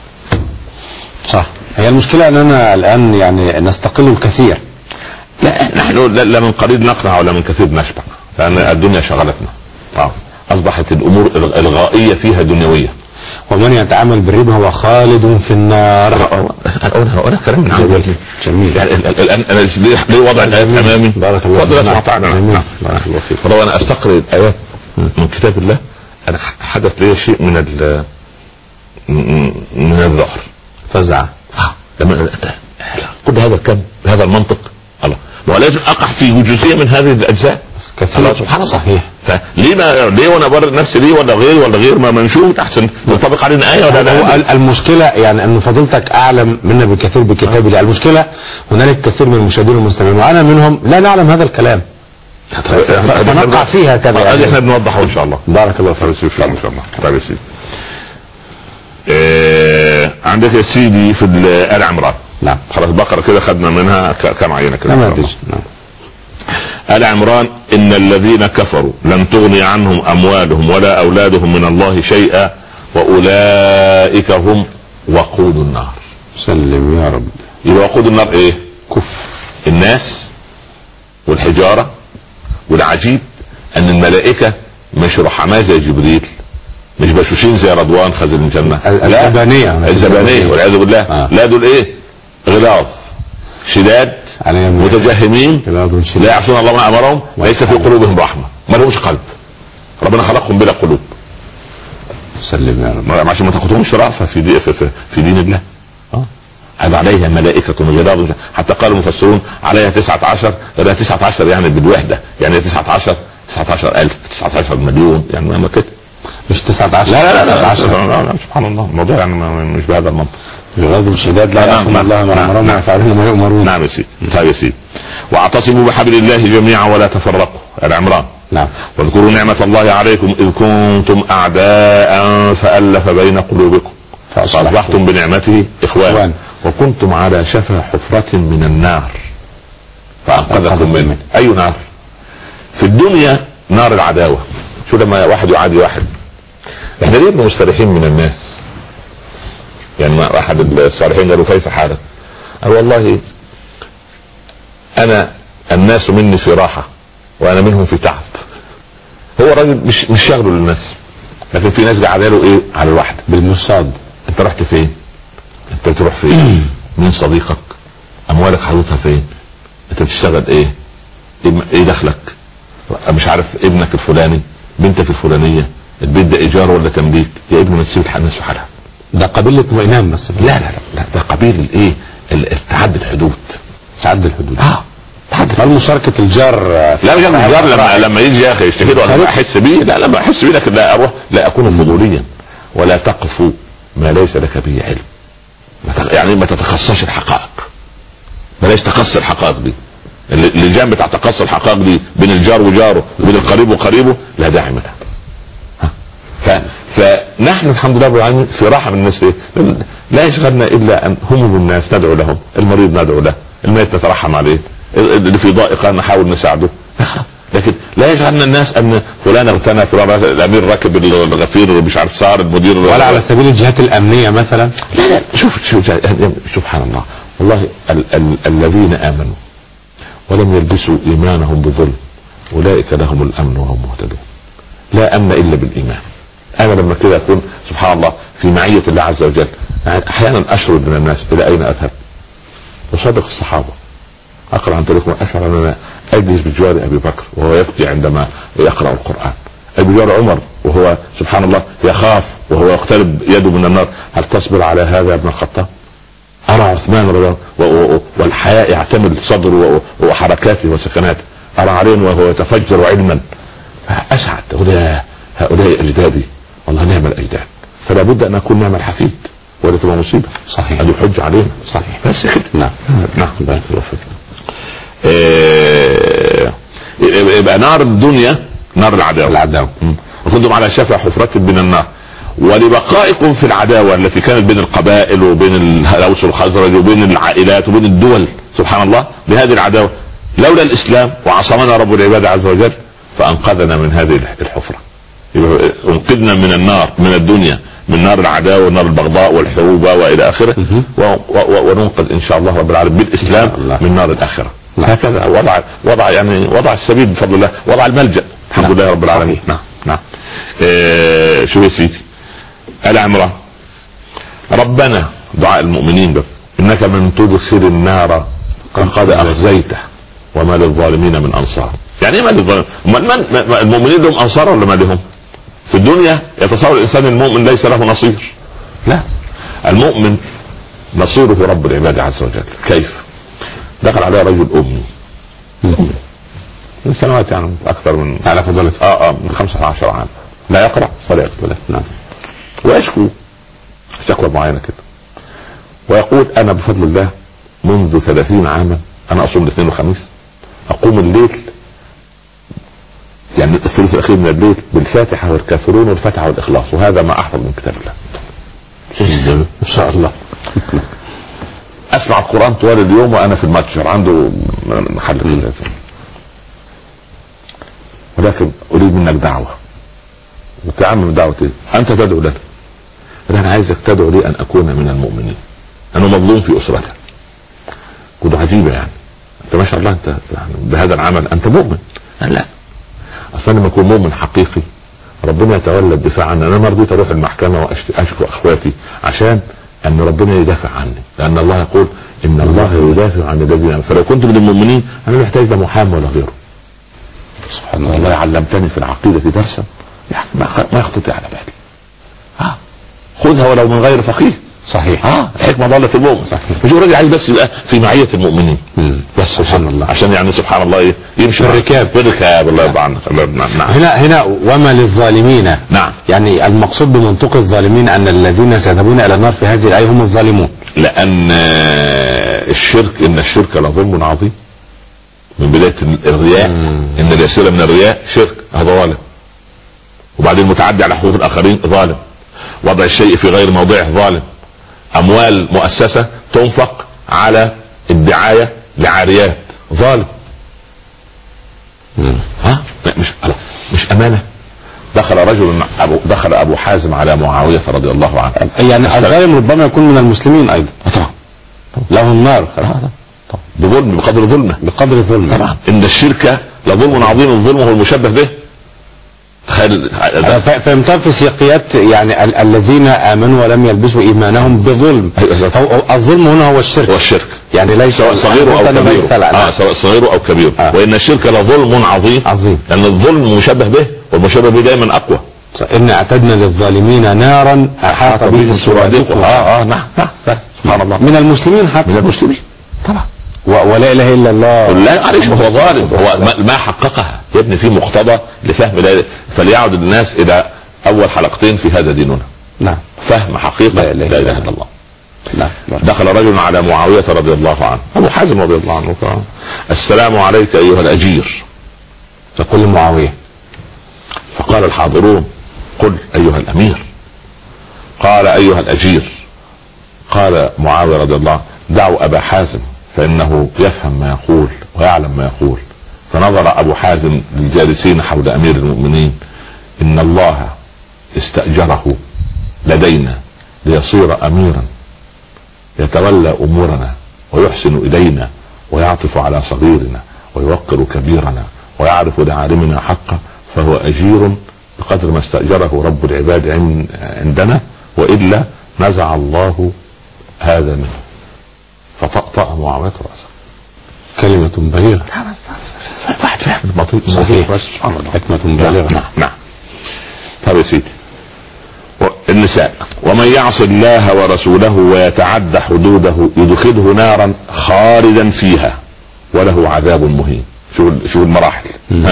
صح. هي المشكلة أننا الآن يعني نستقل الكثير. لا نحن لا من قليل نقنع ولا من كثير نشبع لأن الدنيا شغلتنا. أصبحت الأمور الغائية فيها دنيوية. ومن يتعامل بالربا هو خالد في النار. أنا كلام من عندي جميل. يعني الآن أنا ليه وضع الآيات أمامي. بارك الله فيك. بارك الله فيك. فلو أنا أستقرأ الآيات من كتاب الله أنا حدث لي شيء من الذعر فزع. لما كل هذا الكم بهذا المنطق الله ولازم اقع في جزئيه من هذه الاجزاء كثير. سبحان الله. صحيح. ليه وانا برر نفسي ليه ولا غير ما نشوف احسن نطبق علينا ايه ولا لا. المشكله يعني ان فضيلتك اعلم منا بكثير بكتاب الله. المشكله هنالك كثير من المشاهدين والمستمعين وانا منهم لا نعلم هذا الكلام فنقع فيها كذا يعني. احنا بنوضحه ان شاء الله. بارك الله فيك ان شاء الله. طيب يا سيدي عندك يا سيدي في آل عمران. نعم. خلاص البقرة كده خدنا منها كم عينة كده. نعم. آل عمران إن الذين كفروا لن تغني عنهم أموالهم ولا أولادهم من الله شيئا وأولئك هم وقود النار. سلم يا رب. يبقى وقود النار إيه؟ كفر الناس والحجارة. والعجيب أن الملائكة مش رحماء زي جبريل مش بشوشين زي رضوان خزن الجنه، الزبانيه والعياذ بالله. لا دول ايه؟ غلاظ شداد متجهمين لا يعصون الله ما امرهم ليس في قلوبهم رحمه، ما لهمش قلب. ربنا خلقهم بلا قلوب. سلم يا رب. عشان ما تاخذهمش رأفة في دين الله. هذا عليها ملائكة غلاظ، حتى قال المفسرون عليها 19. لا 19 يعني بالوحدة، يعني 19,000 19 مليون، يعني ما كده مش 19. لا سبحان الله، الموضوع يعني مش بهذا المنطق. غلاظ الشداد لا يعصون الله ما امرهم ويفعلون ما يؤمرون. نعم يا سيدي. طيب يا سيدي. واعتصموا بحبل الله جميعا ولا تفرقوا. العمران. نعم. واذكروا نعمة الله عليكم إذ كنتم أعداء فألف بين قلوبكم فأصبحتم بنعمته إخوانا وكنتم على شفا حفرة من النار فأنقذكم منه. أي نار؟ في الدنيا نار العداوة. شو لما واحد يعادي واحد، احنا ليه مستريحين من الناس؟ يعني أحد الصالحين قالوا كيف حالك؟ قال والله أنا الناس مني في راحة وانا منهم في تعب. هو راجل مش شغله للناس، لكن في ناس قاعده له ايه على الواحده بالمرصاد. انت رحت فين؟ انت بتروح فين؟ مين صديقك؟ اموالك حاططها فين؟ انت بتشتغل ايه؟ ايه دخلك؟ مش عارف ابنك الفلاني، بنتك الفلانيه، البيت ده ايجار ولا تمليك؟ يا ابني ما تسيب الناس في حالها. ده قبيل اطمئنان بس. لا ده قبيل الايه؟ التعدي الحدود. تعدي الحدود. هل مشاركة الجار؟ لا الجار لما يجي يا اخي يشتكي له انا احس بيه، لا لما احس بيه لكن لا اروح، لا اكون فضوليا. ولا تقف ما ليس لك به علم. يعني ما تتخصصش الحقائق، بلاش تقص الحقائق دي. اللجان بتاع تقص الحقائق دي بين الجار وجاره وبين القريب وقريبه لا داعي منها. فنحن الحمد لله رب العالمين في راحه من الناس. لا يشغلنا الا ان هم بالناس ندعو لهم، المريض ندعو له، الميت نترحم عليه، اللي في ضائقه نحاول نساعده. لكن لا يجعلنا الناس ان فلان اغتنى، فلان الامير ركب الغفير مش عارف صار المدير، ولا على سبيل الجهات الامنيه مثلا. لا شوف سبحان الله. والله الذين امنوا ولم يلبسوا ايمانهم بظلم اولئك لهم الامن وهم مهتدون. لا امن الا بالايمان. انا لما كده اكون سبحان الله في معيه الله عز وجل، يعني احيانا اشرد من الناس الى اين اذهب؟ وصدق الصحابه اقرا عن تاريخهم اشعر ان انا اجلس بجوار ابي بكر وهو يبكي عندما يقرا القران، بجوار عمر وهو سبحان الله يخاف وهو يقترب يده من النار. هل تصبر على هذا يا ابن الخطاب؟ ارى عثمان رضي الله والحياء يعتمد صدره وحركاته وسكناته، ارى علي وهو يتفجر علما. فاسعد هؤلاء اجدادي، والله نعم الاجداد. فلا بد ان نكون نعم الحفيد ولا تبقى مصيبه. صحيح. هذه حجه علينا. صحيح. بس كده. نعم. يبقى نار الدنيا نار العداوه. وكنتم على شفا حفرة من النار. ولبقائكم في العداوه التي كانت بين القبائل وبين الاوس والخزرج وبين العائلات وبين الدول سبحان الله، بهذه العداوه لولا الاسلام وعصمنا رب العباد عز وجل فانقذنا من هذه الحفره. يبقى انقذنا من النار، من الدنيا، من نار العداوه ونار البغضاء والحروب والى اخره، وننقذ ان شاء الله رب العالمين بالاسلام من نار الاخره. هكذا وضع السبيل بفضل الله، وضع الملجأ الحمد لله رب العالمين. نعم. شو يا سيدي؟ آل عمران. ربنا دعاء المؤمنين بس انك من تدخل النار فقد اخزيته وما للظالمين من انصار. يعني ايه ما للظالمين؟ المؤمنين لهم انصار ولا ما لهم؟ في الدنيا يتصور الانسان المؤمن ليس له نصير. لا، المؤمن نصيره رب العباد عز وجل. كيف؟ دخل عليه رجل امي من سنوات، يعني اكثر من على فضلته من 15 عام، لا يقرأ ولا يكتب. نعم. ويشكو شكوى معينه كده ويقول انا بفضل الله منذ 30 عاما انا اصوم الاثنين والخميس، اقوم الليل يعني الثلث الاخير من الليل بالفاتحه والكافرون والفتحه والاخلاص، وهذا ما احفظ من كتاب الله ان شاء الله. اسمع القران طوال اليوم وانا في المتجر عنده محل كده، ولكن اريد منك دعوه. وتعمل دعوتي انت تدعو لنا، انا عايزك تدعو لي ان اكون من المؤمنين، انا مظلوم في اسرتي. كنت عجيبه يعني، انت ما شاء الله انت بهذا العمل انت مؤمن. لا، اصلا لما اكون مؤمن حقيقي ربنا يتولى الدفاع عني. انا ما رضيت اروح المحكمه واشكو اخواتي عشان ان ربنا يدافع عني، لان الله يقول ان الله يدافع عن الذين امنوا. فلو كنت من المؤمنين انا لا محتاج لا محامي ولا غيره. سبحان الله. والله علمتني في العقيده درسا يعني ما يخطر على بالي. خذها ولو من غير فقيه. صحيح. الحكمه ضاله المؤمن. صحيح. مش راجل عايز بس يبقى في معيه المؤمنين بس. سبحان الله. عشان يعني سبحان الله يمشي في الركاب. الله يرضى عنك. نعم. هنا وما للظالمين. نعم. يعني المقصود بمنطق الظالمين ان الذين سيذهبون الى النار في هذه الايه هم الظالمون. لان الشرك لظلم عظيم من بدايه الرياء. ان اليسير من الرياء شرك، هذا ظالم. وبعدين متعدي على حقوق الاخرين ظالم. وضع الشيء في غير موضعه ظالم. اموال مؤسسه تنفق على الدعايه لعاريات ظالم. مش امانه. دخل ابو حازم على معاويه رضي الله عنه. يعني الظالم ربما يكون من المسلمين ايضا. له النار بظلم بقدر ظلمه طبعا. ان الشرك لظلم عظيم. الظلم هو المشبه به. فهمتها في سياقيات يعني الذين امنوا ولم يلبسوا ايمانهم بظلم. الظلم هنا هو الشرك. يعني ليس سواء صغير او كبير. سواء صغير او كبير. وان الشرك لظلم عظيم. لان الظلم مشبه به، والمشبه به دائما اقوى. ان اعتدنا للظالمين نارا احاط بهم سرادقها. نعم. سبحان الله. من المسلمين حتى. من المسلمين طبعا. ولا اله الا الله. لا معلش هو ظالم. هو ما حققها يا ابني في مقتضى لفهم. فليعد الناس الى اول حلقتين في هذا ديننا. نعم. فهم حقيقه لا اله الا الله. نعم. دخل رجل على معاويه رضي الله عنه، ابو حازم رضي الله عنه، السلام عليك ايها الاجير. فقل معاويه. فقال الحاضرون قل ايها الامير. قال ايها الاجير. قال معاويه رضي الله عنه دعوا ابا حازم فانه يفهم ما يقول ويعلم ما يقول. فنظر ابو حازم للجالسين حول امير المؤمنين. ان الله استأجره لدينا ليصير اميرا يتولى امورنا ويحسن الينا ويعطف على صغيرنا ويوقر كبيرنا ويعرف لعالمنا حقه، فهو اجير بقدر ما استأجره رب العباد عندنا، والا نزع الله هذا منه. فطأطأ معاوية رأسه. كلمة بليغة. واحد فاهم. صحيح. حكمة بالغة. نعم. طب يا سيدي، النساء: ومن يعص الله ورسوله ويتعدى حدوده يدخله نارا خالدا فيها وله عذاب مهين. شو المراحل.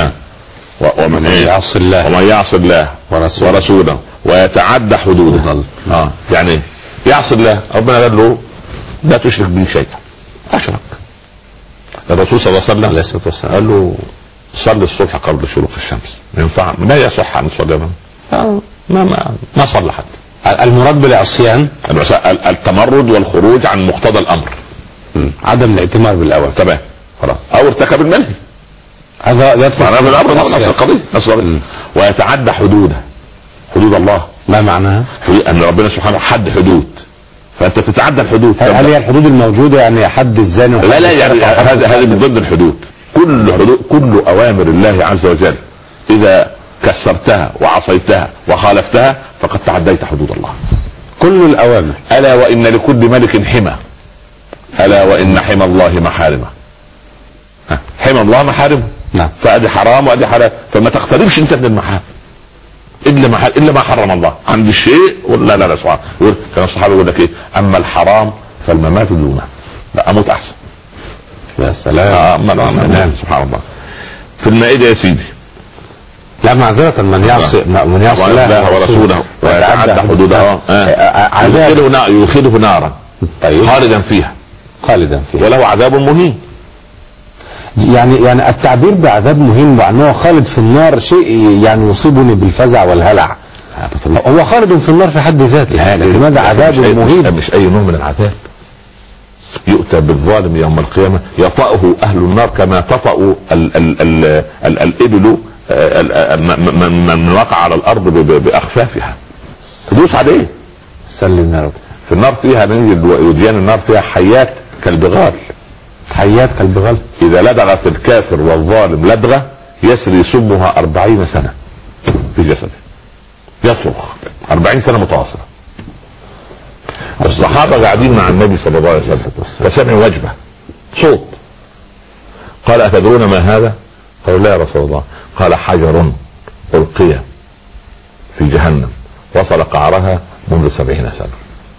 ومن يعص الله ورسوله ويتعدى حدوده. يعني يعصي الله، ربنا قال له لا تشرك به شيئا، اشرك. الرسول صلى الله عليه وسلم قال له صلي الصبح قبل شروق الشمس. ينفع؟ لا يصح ان تصلي. ما صلى حتى. المراد بالعصيان التمرد والخروج عن مقتضى الامر. عدم الائتمار بالاوامر. تمام. خلاص. او ارتكب المنهي. هذا يدخل في الامر نفس القضيه. ويتعدى حدود الله. ما معناها؟ ان ربنا سبحانه حد حدود، فانت تتعدى الحدود. هل هي الحدود الموجوده يعني حد الزاني؟ لا يعني هذه من ضمن الحدود. كل اوامر الله عز وجل اذا كسرتها وعصيتها وخالفتها فقد تعديت حدود الله. كل الاوامر. الا وان لكل ملك حمى. الا وان حمى الله محارمه. حمى الله محارمه. نعم. فادي حرام وادي حلال، فما تقتربش انت من المحارم الا ما حرم الله. عند الشيء ولا لا سبحان. كان الصحابه يقول لك ايه؟ اما الحرام فالممات دونه. لا اموت احسن. يا سلام. سبحان الله. في المائده يا سيدي: لا معذرة من يعصي الله ورسوله ويتعدى حدوده يدخله نارا خالدا فيها وله عذاب مهين. يعني التعبير بعذاب مهين وانه خالد في النار شيء يعني يصيبني بالفزع والهلع. هو خالد في النار في حد ذاته، لماذا عذاب مهين؟ مش اي نوع من العذاب. يؤتى بالظالم يوم القيامه يطأه اهل النار كما تطأ الابل من وقع على الارض باخفافها. تدوس عليه. سلم يا رب. في النار فيها وديان النار فيها حيات كالبغال. حيات كالبغال. اذا لدغت الكافر والظالم لدغه يسري سمها 40 سنه في جسده. يصرخ 40 سنة متواصلة. الصحابة قاعدين مع النبي صلى الله عليه وسلم فسمعوا وجبة صوت. قال أتدرون ما هذا؟ قالوا لا يا رسول الله. قال حجر ألقي في جهنم وصل قعرها منذ 70 سنة.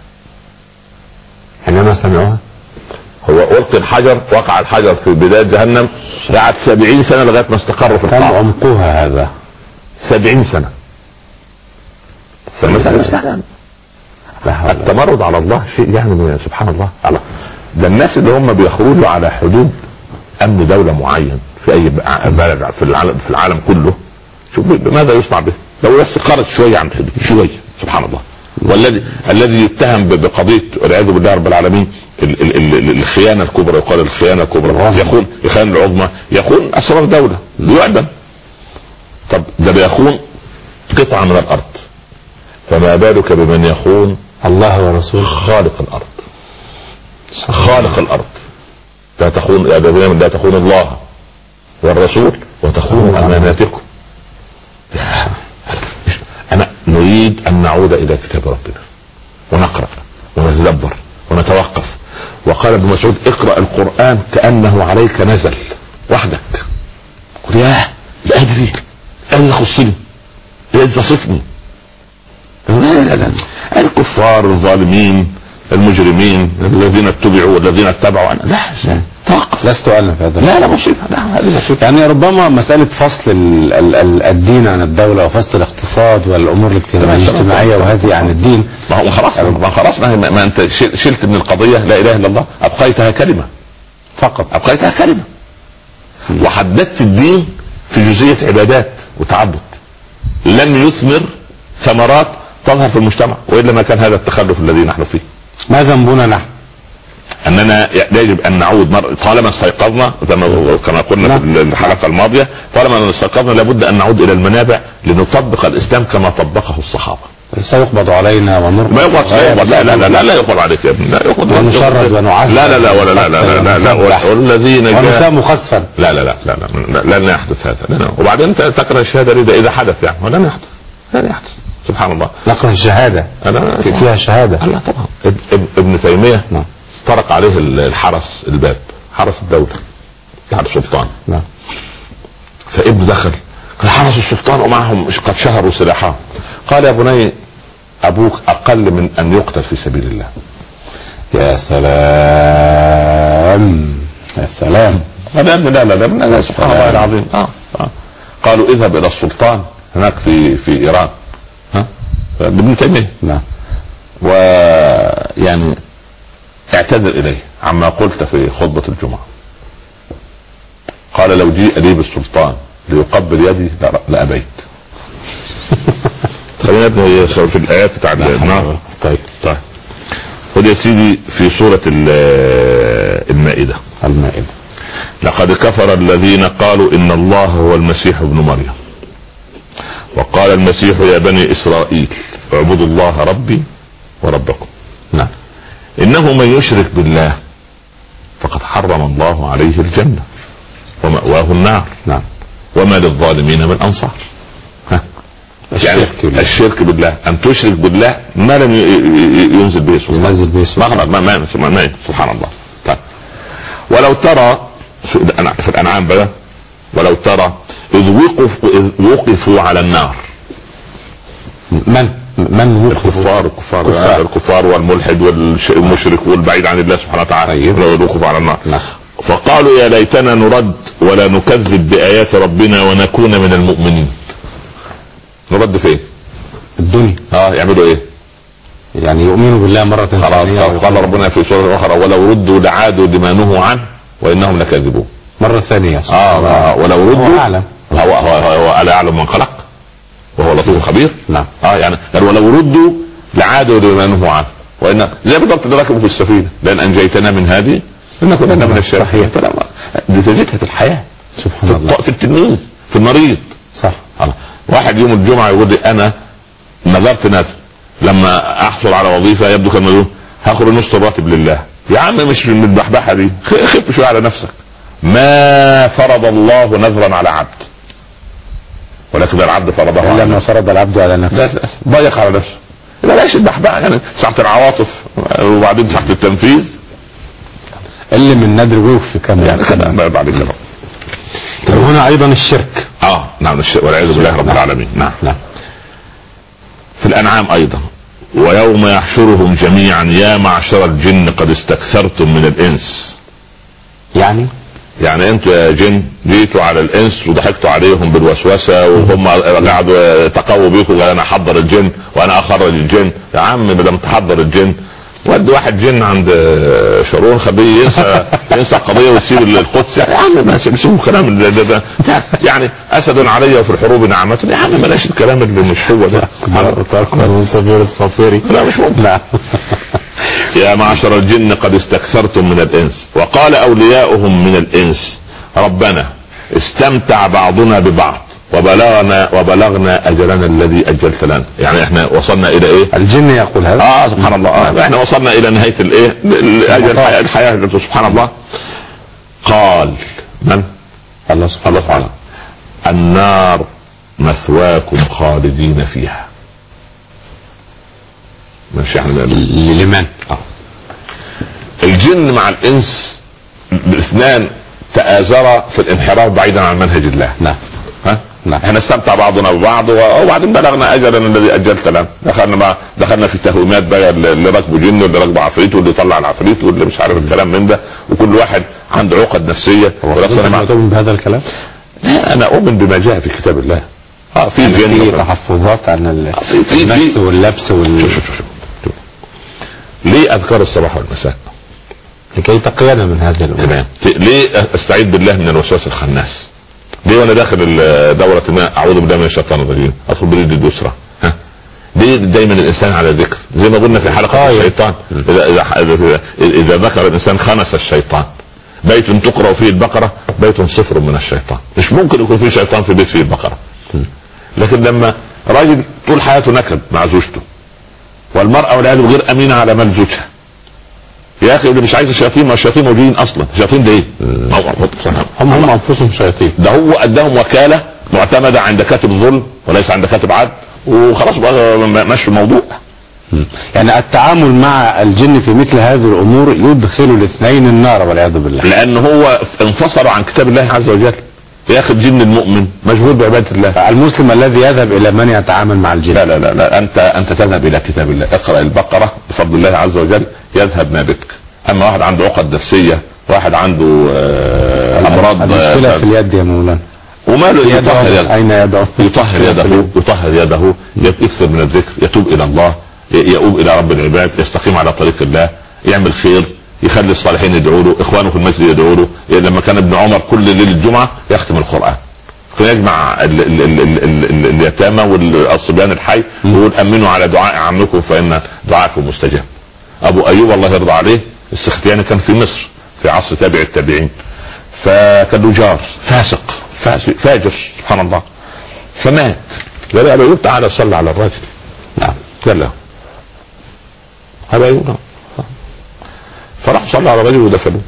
حينما سمعوها هو ألقي الحجر، وقع الحجر في بداية جهنم، قعد 70 سنة لغاية ما استقر في القعر. كم عمقها هذا؟ 70 سنة. التمرد على الله شيء يعني سبحان الله. ده الناس اللي هم بيخرجوا على حدود امن دولة معين في اي بلد في العالم كله، شوف ماذا يصنع به لو بس قرض شوية عن الحدود شوية. سبحان الله. والذي يتهم بقضية والعياذ بالله رب العالمين الخيانة الكبرى، يقال الخيانة الكبرى، يخون الخيانة العظمى، يخون اسرار دولة، يعدم. طب ده بيخون قطعة من الارض، فما بالك بمن يخون الله ورسوله خالق الارض. خالق الارض. لا تخون الله والرسول وتخونوا اماناتكم. انا نريد ان نعود الى كتاب ربنا ونقرأ ونتدبر ونتوقف. وقال ابن مسعود اقرأ القرآن كأنه عليك نزل وحدك. قل ياه لا ادري اين يخصني، لا تصفني. لا الكفار الظالمين المجرمين الذين اتبعوا والذين اتبعوا لا توقف. لست أعلم في هذا. لا مصيبة. هذه مصيبة. يعني ربما مسألة فصل الدين عن الدولة وفصل الاقتصاد والأمور الاجتماعية وهذه عن الدين. ما خلاص ما أنت شلت من القضية لا إله إلا الله، أبقيتها كلمة فقط. أبقيتها كلمة وحددت الدين في جزئية عبادات وتعبد لن يثمر ثمرات تظهر في المجتمع، وإلا ما كان هذا التخلف الذي نحن فيه. ما ذنبنا نحن؟ أننا يجب أن نعود طالما استيقظنا كما قلنا في الحلقة الماضية، طالما استيقظنا لابد أن نعود إلى المنابع لنطبق الإسلام كما طبقه الصحابة. سيقبض علينا ونرقب. ما يقبض. لا يقبض عليك يا ابني. لا يقبض. ونشرد ونعذب. لا والذين ونسام خسفا. لا لن يحدث هذا. وبعدين تقرأ الشهادة إذا حدث يعني ولن يحدث. لن يحدث. سبحان الله. نقرأ الشهادة فيها شهادة. لا طبعا. ابن تيمية طرق عليه الحرس، الباب حرس الدولة بتاع السلطان. فابنه دخل قال حرس السلطان ومعهم قد شهروا سلاحهم. قال يا بني ابوك اقل من ان يقتل في سبيل الله. يا سلام يا سلام. لا سبحان الله العظيم. قالوا اذهب الى السلطان هناك في ايران. ابن تيمية. ويعني اعتذر اليه عما قلت في خطبة الجمعة. قال لو جيء لي بالسلطان ليقبل يدي لأبيت. خلينا نبدأ في الآيات بتاع النار. طيب خذ يا سيدي في سورة المائدة. لقد كفر الذين قالوا إن الله هو المسيح ابن مريم وقال المسيح يا بني إسرائيل اعبدوا الله ربي وربكم. إنه من يشرك بالله فقد حرم الله عليه الجنة ومأواه النار. وما للظالمين من أنصار. يعني الشرك بالله أن تشرك بالله ما لم ينزل به سبحان سبحان الله. طيب. ولو ترى في الأنعام بقى ولو ترى إذ وقفوا على النار. من الكفار والملحد والمشرك والبعيد عن الله سبحانه وتعالى. وقفوا على النار. فقالوا يا ليتنا نرد ولا نكذب بآيات ربنا ونكون من المؤمنين. نرد فين؟ الدنيا. يعملوا ايه؟ يعني يؤمنوا بالله مرة ثانية. قال ربنا في سورة أخرى ولو ردوا لعادوا لما نهوا عنه وإنهم لكاذبون. مرة ثانية. ولو ردوا هو ألا يعلم من خلق وهو لطيف الخبير. يعني ولو ردوا لعادوا لما نهوا عنه وإن زي بالضبط ركبوا في السفينة لأن أنجيتنا من هذه لنكون من الشاكرين. فلما بتجدها في الحياة سبحان الله في التنين في المريض. صح. واحد يوم الجمعة يقول لي أنا نذرت نذر لما أحصل على وظيفة يبدو كما يقول هاخد نص الراتب لله. يا عم مش من البحبحة دي، خف شوية على نفسك. ما فرض الله نذرا على عبد ولكن العبد فرضه إلا ما فرض العبد على نفسه، ضيق على نفسه. بلاش البحبحة يعني، ساعة العواطف وبعدين ساعة التنفيذ اللي من ندر ويوفي كمان يعني كده بعد كده. طب هنا أيضا الشرك. نعم الشرك والعياذ بالله رب العالمين. نعم. في الأنعام أيضا: ويوم يحشرهم جميعا يا معشر الجن قد استكثرتم من الإنس. يعني انتوا يا جن جيتوا على الانس وضحكتوا عليهم بالوسوسه، وهم قعدوا تقووا بيكم انا احضر الجن وانا اخرج الجن. يا عم بدل ما تحضر الجن ودي واحد جن عند شارون خبيه ينسى القضيه ويسيب القدس. يا عم ما سيبوا الكلام ده يعني اسد علي وفي الحروب نعمه. يا عم بلاش الكلام اللي مش هو ده. الصفيري لا مش ممكن. يا معشر الجن قد استكثرتم من الانس. وقال اولياؤهم من الانس ربنا استمتع بعضنا ببعض وبلغنا اجلنا الذي اجلت لنا. يعني احنا وصلنا الى ايه؟ الجن يقول هذا. سبحان الله. احنا وصلنا الى نهايه الايه؟ الحياه. سبحان الله. قال من؟ الله سبحانه وتعالى: النار مثواكم خالدين فيها. مش يعني لمن؟ الجن مع الانس الاثنان تآزرا في الانحراف بعيدا عن منهج الله. نعم. احنا استمتع بعضنا ببعض وبعدين بلغنا اجلا الذي اجلت لنا. دخلنا في تهويمات بقى، اللي راكبه جن واللي راكبه عفريت واللي يطلع العفريت واللي مش عارف الكلام من ده، وكل واحد عنده عقد نفسيه. انا اؤمن بهذا الكلام. لا انا اؤمن بما جاء في كتاب الله. في جن في تحفظات عن المس واللبس شوف. ليه اذكار الصباح والمساء؟ لكي تقينا من هذه الامور. تمام. ليه استعيذ بالله من الوسواس الخناس؟ ليه وانا داخل دورة ما اعوذ بالله من الشيطان الرجيم ادخل بريد اليسرى؟ ليه دايما الانسان على ذكر؟ زي ما قلنا في حلقة الشيطان، اذا ذكر الانسان خنس الشيطان. بيت تقرأ فيه البقرة بيت صفر من الشيطان. مش ممكن يكون فيه شيطان في بيت فيه البقرة. لكن لما راجل طول حياته نكد مع زوجته، والمرأة والعياذ غير امينة على مال زوجها، يا اخي اللي مش عايز الشياطين، ما الشياطين موجودين اصلا. الشياطين ده ايه؟ هم انفسهم شياطين. ده هو اداهم وكاله معتمده عند كاتب ظلم وليس عند كاتب عدل، وخلاص بقى ماشي الموضوع. يعني التعامل مع الجن في مثل هذه الامور يدخل الاثنين النار والعياذ بالله، لان هو انفصلوا عن كتاب الله عز وجل. يا اخي الجن المؤمن مشغول بعباده الله. المسلم الذي يذهب الى من يتعامل مع الجن. لا لا لا, لا. انت تذهب الى كتاب الله، اقرا البقره بفضل الله عز وجل يذهب ما بك. اما واحد عنده عقد نفسيه، واحد عنده امراض، المشكله في اليد يا مولانا. وماله يطهر يده؟ اين يده؟ يطهر يده، يكثر من الذكر، يتوب الى الله، يؤوب الى رب العباد، يستقيم على طريق الله، يعمل خير، يخلي الصالحين يدعوا له، اخوانه في المسجد يدعوا له. لما كان ابن عمر كل ليله الجمعه يختم القران، كان يجمع اليتامى والصبيان الحي ويقول امنوا على دعاء عمكم فان دعاءكم مستجاب. ابو ايوب الله يرضى عليه السختياني كان في مصر في عصر تابع التابعين، فكان له جار فاسق فاجر سبحان الله، فمات. قال له ابو ايوب تعالى صلى على الرجل. نعم. قال له ابو ايوب، فراح صلى على الرجل ودفنوه.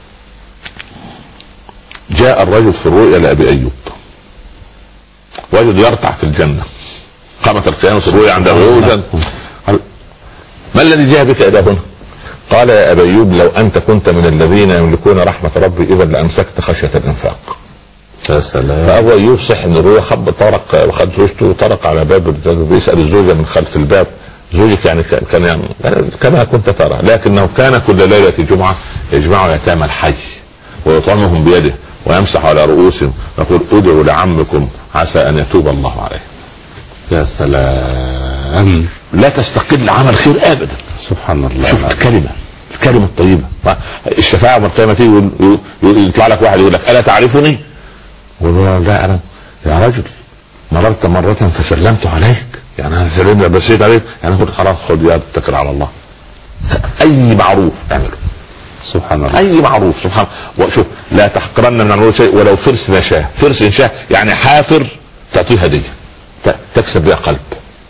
جاء الرجل في الرؤيا لابي ايوب، وجد يرتع في الجنه، قامت القيامه في الرؤيا عند ابي ايوب. ما الذي جاء بك الى هنا؟ قال يا ابا ايوب لو انت كنت من الذين يملكون رحمه ربي اذا لامسكت خشيه الانفاق. فابو ايوب صح من الرؤيا، خب طرق وخد زوجته وطرق على باب، بيسال الزوجه من خلف الباب زوجك يعني كان يعني كما كنت ترى، لكنه كان كل ليله جمعه يجمع يتامى الحي ويطعمهم بيده ويمسح على رؤوسهم ويقول ادعوا لعمكم عسى ان يتوب الله عليه. يا سلام، لا تستقل عمل خير ابدا. سبحان الله. شفت الكلمه الطيبه. الشفاعه يوم القيامه تيجي يطلع لك واحد يقول لك الا تعرفني؟ قول لا انا يا رجل مررت مره فسلمت عليك، يعني انا سلمت بسيط عليك، يعني قلت خلاص خد يا اتكل على الله. اي معروف اعمله. سبحان الله. اي معروف سبحان الله. وشوف لا تحقرن من المعروف شيء ولو فرس نشاه، فرس نشاه يعني حافر تعطيه هديه تكسب بها قلب.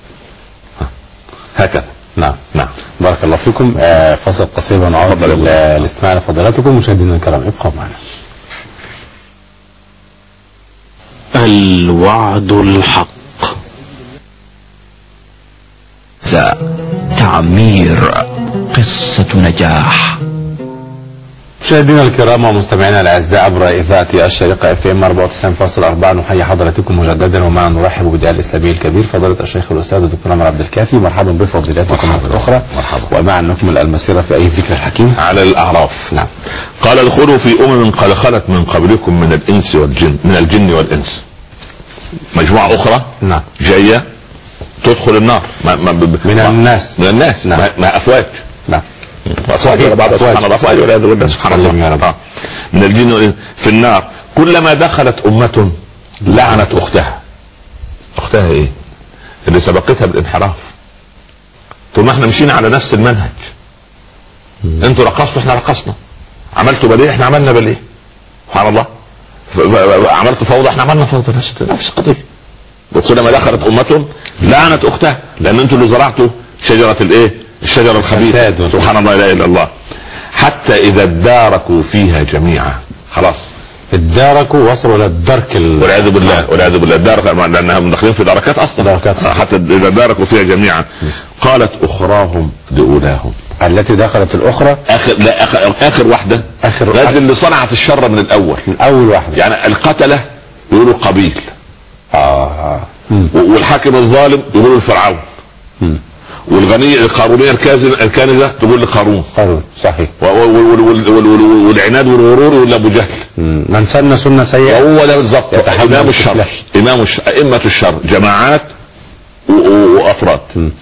هكذا. نعم. بارك الله فيكم. فصل قصير ونعود للاستماع لفضيلتكم. مشاهدينا الكرام ابقوا معنا. الوعد الحق. تعمير قصة نجاح. مشاهدينا الكرام ومستمعينا الاعزاء عبر اذاعه الشريقه FM 94.4 نحيي حضراتكم مجددا ومعا نرحب بالداعي الاسلامي الكبير فضيله الشيخ الاستاذ الدكتور عمر عبد الكافي. مرحبا بفضيلتكم مره اخرى. مرحبا. ومع نكمل المسيره في اي الذكر الحكيم على الاعراف. نعم. قال ادخلوا في قد خلت من قبلكم من الانس والجن، من الجن والانس. مجموعه اخرى نعم جايه تدخل النار من الناس. نعم. ما افواج. نعم. صحيح. بعض سبحان الله افواج والعياذ بالله سبحان الله. من الجن والانس في النار. كلما دخلت امه لعنت اختها. اختها ايه؟ اللي سبقتها بالانحراف. طول ما احنا مشينا على نفس المنهج. انتوا رقصتوا احنا رقصنا، عملتوا باليه احنا عملنا باليه، سبحان الله. عملتوا فوضى احنا عملنا فوضى، نفس القضيه. وكلما دخلت امه لعنت اختها، لان انتوا اللي زرعتوا شجره الايه؟ الشجره الخبيثه. سبحان الله لا اله الا الله. حتى اذا اداركوا فيها جميعا، خلاص اداركوا وصلوا الى الدرك والعياذ بالله والعياذ بالله. الدارك لانهم داخلين في دركات اصلا. دركات حتى اذا داركوا فيها جميعا قالت اخراهم لاولاهم. التي دخلت الاخرى اخر واحده، لازم اللي صنعت الشر من الاول. واحده يعني القتله يقولوا قبيل. والحاكم الظالم يقولوا الفرعون. والغني القارونيه الكانزه تقول لقارون. صحيح. والعناد والغرور يقول لابو جهل. من سن سنه سيئه هو ده بالظبط. امام الشر، ائمه الشر جماعات وافراد.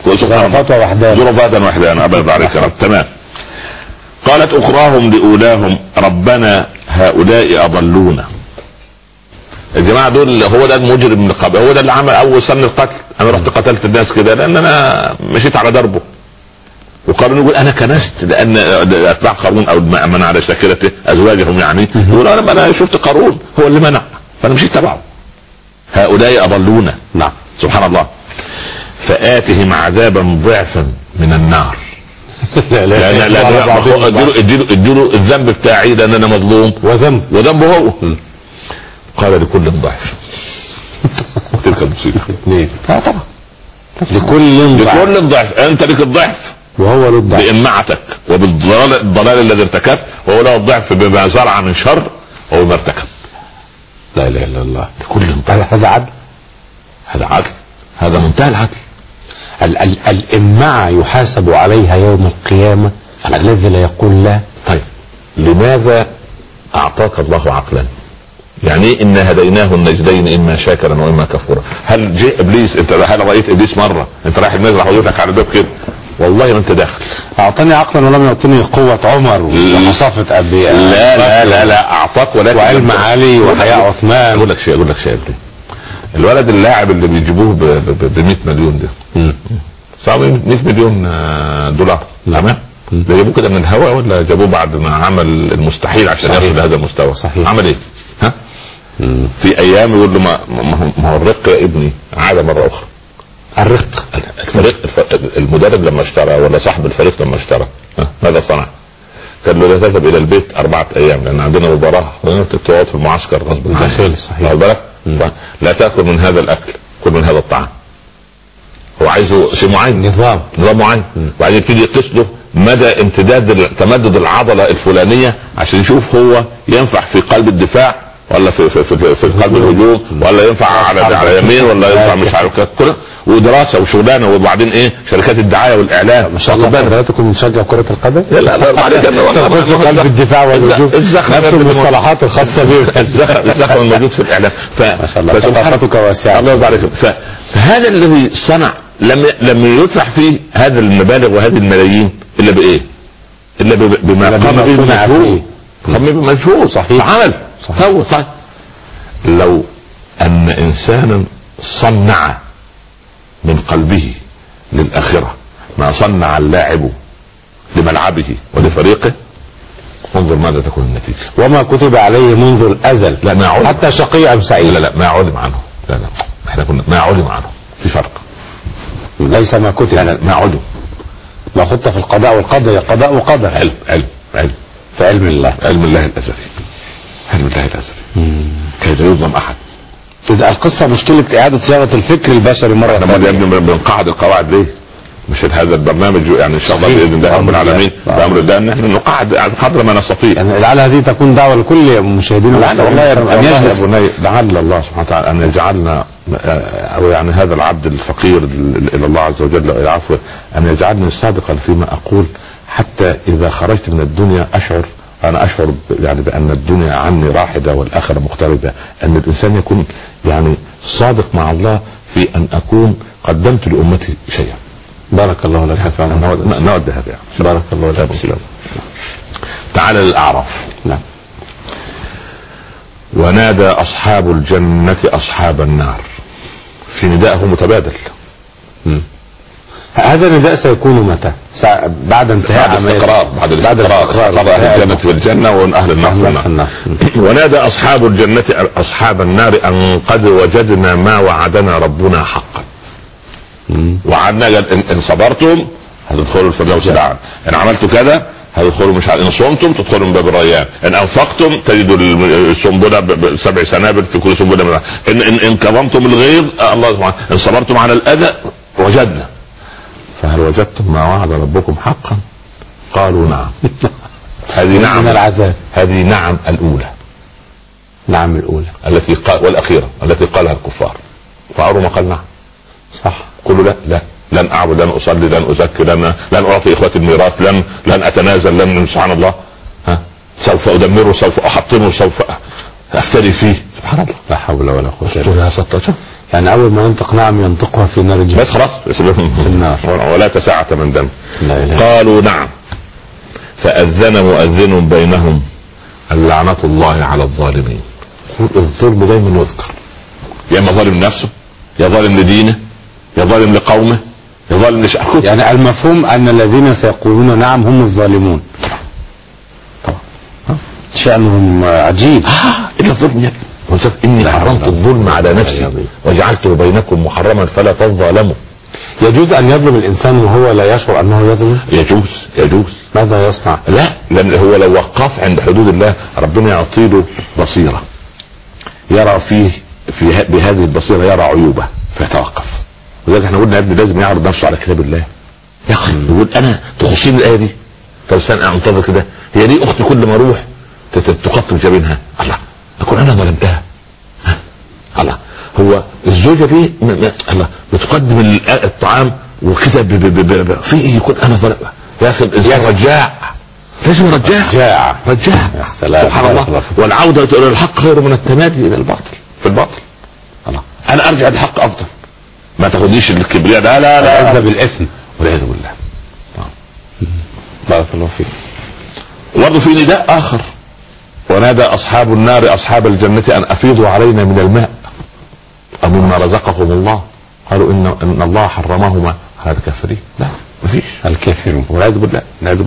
ظرفات وحدان ابدا عليك رب. تمام. قالت اخراهم لاولاهم ربنا هؤلاء اضلونا. الجماعه دول هو ده المجرم من قبل، هو ده اللي عمل اول سن القتل. انا رحت قتلت الناس كده لان انا مشيت على دربه. وقارون يقول انا كنست لان اتباع قارون او من على شاكلته ازواجهم يعني يقول انا شفت قارون هو اللي منع فانا مشيت تبعه. هؤلاء اضلونا. نعم سبحان الله. فآتهم عذابا ضعفا من النار. لا اديله الذنب بتاعي لان انا مظلوم وذنبه هو. قال لكل ضعف. تلك المصيبه. اثنين. طبعا لكل ضعف. انت لك الضعف وهو له الضعف بإمعتك وبالضلال الذي ارتكبت، وهو له الضعف بما زرع من شر وما ارتكب. لا اله الا الله. لكل ضعف. هذا عدل. هذا عدل. هذا منتهى العدل. الإمعة يحاسب عليها يوم القيامة الذي لا يقول لا. طيب لماذا أعطاك الله عقلا؟ يعني إن هديناه النجدين إما شاكرا وإما كفورا. هل جاء إبليس؟ هل رأيت إبليس مرة أنت رايح المزرعة وجدتك على الباب كده؟ والله ما أنت داخل. أعطاني عقلا ولم يعطني قوة عمر ومصافة أبي. لا أعطاك ولكن وعلم علي وحياء عثمان. أقول لك شيء ابني. الولد اللاعب اللي بيجيبوه ب 100 مليون ده صعب 100 مليون دولار. تمام. ده جابوه كده من الهواء ولا جابوه بعد ما عمل المستحيل عشان يصل لهذا المستوى؟ صحيح. عمل ايه؟ ها؟ في ايام يقول له ما هو الرق يا ابني عاد مره اخرى. الرق. الفريق المدرب لما اشترى ولا صاحب الفريق لما اشترى ماذا صنع؟ قال له لا تذهب الى البيت 4 ايام لان عندنا مباراه تقعد في المعسكر غصب عنك. صحيح. لا تاكل من هذا الاكل، كل من هذا الطعام. هو عايزه شيء معين، نظام معين. وبعدين يبتدي يقيس له مدى تمدد العضله الفلانيه عشان يشوف هو ينفع في قلب الدفاع ولا في قلب الهجوم، ولا ينفع على يمين ولا ينفع مش عارف كده. ودراسه وشغلانه. وبعدين ايه شركات الدعايه والاعلان. ما شاء الله حضراتكم بنشجع كره القدم. لا عليك في قلب الدفاع والهجوم نفس المصطلحات الخاصه به. الزخم الموجود في الاعلام. ما شاء الله ثقافتك واسعه. الله يبارك فيك. فهذا الذي صنع لم يدفع فيه هذا المبالغ وهذه الملايين الا بايه؟ الا بما قام به مجهول. صحيح. عمل سوى. صحيح. لو ان انسانا صنع من قلبه للآخرة ما صنع اللاعب لملعبه ولفريقه، انظر ماذا تكون النتيجة. وما كتب عليه منذ الأزل. لا ما علم. حتى شقي أم سعيد. لا ما علم عنه. لا احنا كنا ما علم عنه. في فرق. ليس ما كتب. لا ما علم. ما خط في القضاء والقدر. قضاء وقدر. علم في علم الله. علم الله الأزلي. علم الله الأزلي. كي لا يظلم أحد. القصة مشكلة إعادة صياغة الفكر البشري مرة ثانية. احنا يا ابني بنقعد القواعد ليه؟ مش هذا البرنامج يعني ان شاء الله باذن الله رب العالمين بامر الله ان احنا نقعد قدر ما نستطيع. يعني لعل هذه تكون دعوه لكل مشاهدينا. والله يا بني لعل الله سبحانه وتعالى ان يجعلنا او يعني هذا العبد الفقير الى الله عز وجل الى عفوه ان يجعلني صادقا فيما اقول، حتى اذا خرجت من الدنيا اشعر يعني بان الدنيا عني راحده والاخره مقتربه، ان الانسان يكون يعني صادق مع الله في ان اكون قدمت لامتي شيئا. بارك الله لك فعلا. نود هذا يعني. بارك الله لك. تعال للأعراف. نعم. ونادى أصحاب الجنة أصحاب النار، في نداءه متبادل. هذا النداء سيكون متى؟ بعد انتهاء بعد الاستقرار أهل الجنة في الجنة وأهل النار في النار. ونادى أصحاب الجنة أصحاب النار أن قد وجدنا ما وعدنا ربنا حقا. وعدنا ان صبرتم هتدخلوا الفردوس الاعلى، ان عملتوا كذا هتدخلوا مش عارف، ان صمتم تدخلوا من باب الريان، ان انفقتم تجدوا السنبله ب7 سنابل في كل سنبله، ان كظمتم الغيظ الله سبحانه، ان صبرتم على الاذى وجدنا. فهل وجدتم ما وعد ربكم حقا؟ قالوا نعم. هذه نعم العذاب. هذه نعم الاولى. نعم الاولى التي والاخيره التي قالها الكفار. فعمرو ما قال نعم. صح. كله لا لن اعبد، لن اصلي، لن ازكي، لن اعطي اخواتي الميراث، لن اتنازل، لن سبحان الله سوف ادمره، سوف احطمه، سوف افتري فيه. سبحان الله لا حول ولا قوه الا بالله. يعني اول ما ينطق نعم ينطقها في نار الجنة بس خلاص في النار ولا تساعة من دم. قالوا نعم. فاذن مؤذن بينهم اللعنة الله على الظالمين. الظلم دايما يذكر، يا اما ظالم نفسه، يا ظالم لدينه، يا ظالم لقومه، يا ظالم لشعبه. يعني المفهوم ان الذين سيقولون نعم هم الظالمون. طبعا شأنهم عجيب. الا الظلم يا ابني. اني حرمت الظلم على نفسي وجعلته بينكم محرما فلا تظالموا. يجوز ان يظلم الانسان وهو لا يشعر انه يظلم؟ يجوز. ماذا يصنع؟ لا، لان هو لو وقف عند حدود الله ربنا يعطيله بصيره يرى فيه بهذه البصيره يرى عيوبه فيتوقف. ولذلك احنا قلنا يا ابني لازم يعرض نفسه على كتاب الله. يا اخي يقول انا تخصيني الايه دي، طب استنى انتظر كده، هي دي اختي كل ما اروح تقطم جبينها، الله اكون انا ظلمتها. الله هو الزوجه دي الله بتقدم الطعام وكده في يكون انا ظلم. يا اخي الانسان رجاع، لازم رجاع. يا سلام. سبحان الله. والعوده الى الحق خير من التمادي الى الباطل في الباطل. الله انا ارجع للحق افضل، ما تاخدنيش الكبرياء ده. لا عز بالاثم والعياذ بالله. بارك الله فيك. برضه في نداء اخر، ونادى اصحاب النار اصحاب الجنه ان افيضوا علينا من الماء او مما رزقكم الله. قالوا ان الله حرمهما على الكافرين. لا مفيش الكافرون والعياذ بالله.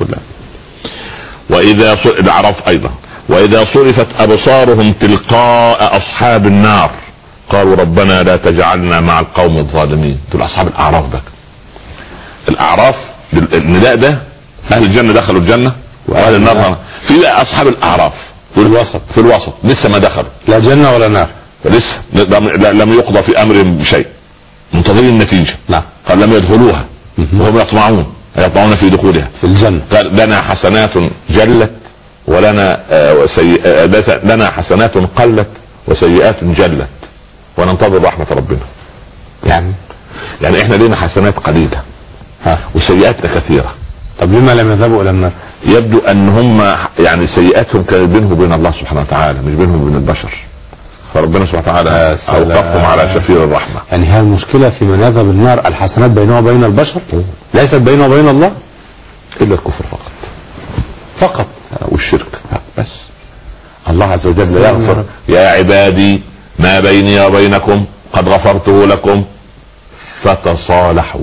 واذا الاعراف ايضا، واذا صرفت ابصارهم تلقاء اصحاب النار قالوا ربنا لا تجعلنا مع القوم الظالمين. دول اصحاب الاعراف. ده الاعراف النداء ده اهل الجنه دخلوا الجنه واهل النار. في اصحاب الاعراف في الوسط لسه ما دخلوا لا جنه ولا نار، لسه لم يقضى في امرهم بشيء، منتظرين النتيجه. نعم. قال لم يدخلوها وهم يطمعون في دخولها في الجنه. قال لنا حسنات جلت ولنا لنا حسنات قلت وسيئات جلت وننتظر رحمه ربنا. يعني احنا لنا حسنات قليله وسيئاتنا كثيره. طب لما لم يذهبوا الى النار؟ يبدو ان هم يعني سيئاتهم كانت بينهم وبين الله سبحانه وتعالى، مش بينهم وبين البشر، فربنا سبحانه وتعالى اوقفهم على شفير الرحمه. يعني هي المشكله في من يذهب النار الحسنات بينه وبين البشر، ليست بينه وبين الله، الا الكفر فقط والشرك بس. الله عز وجل يغفر يا عبادي ما بيني وبينكم قد غفرته لكم فتصالحوا.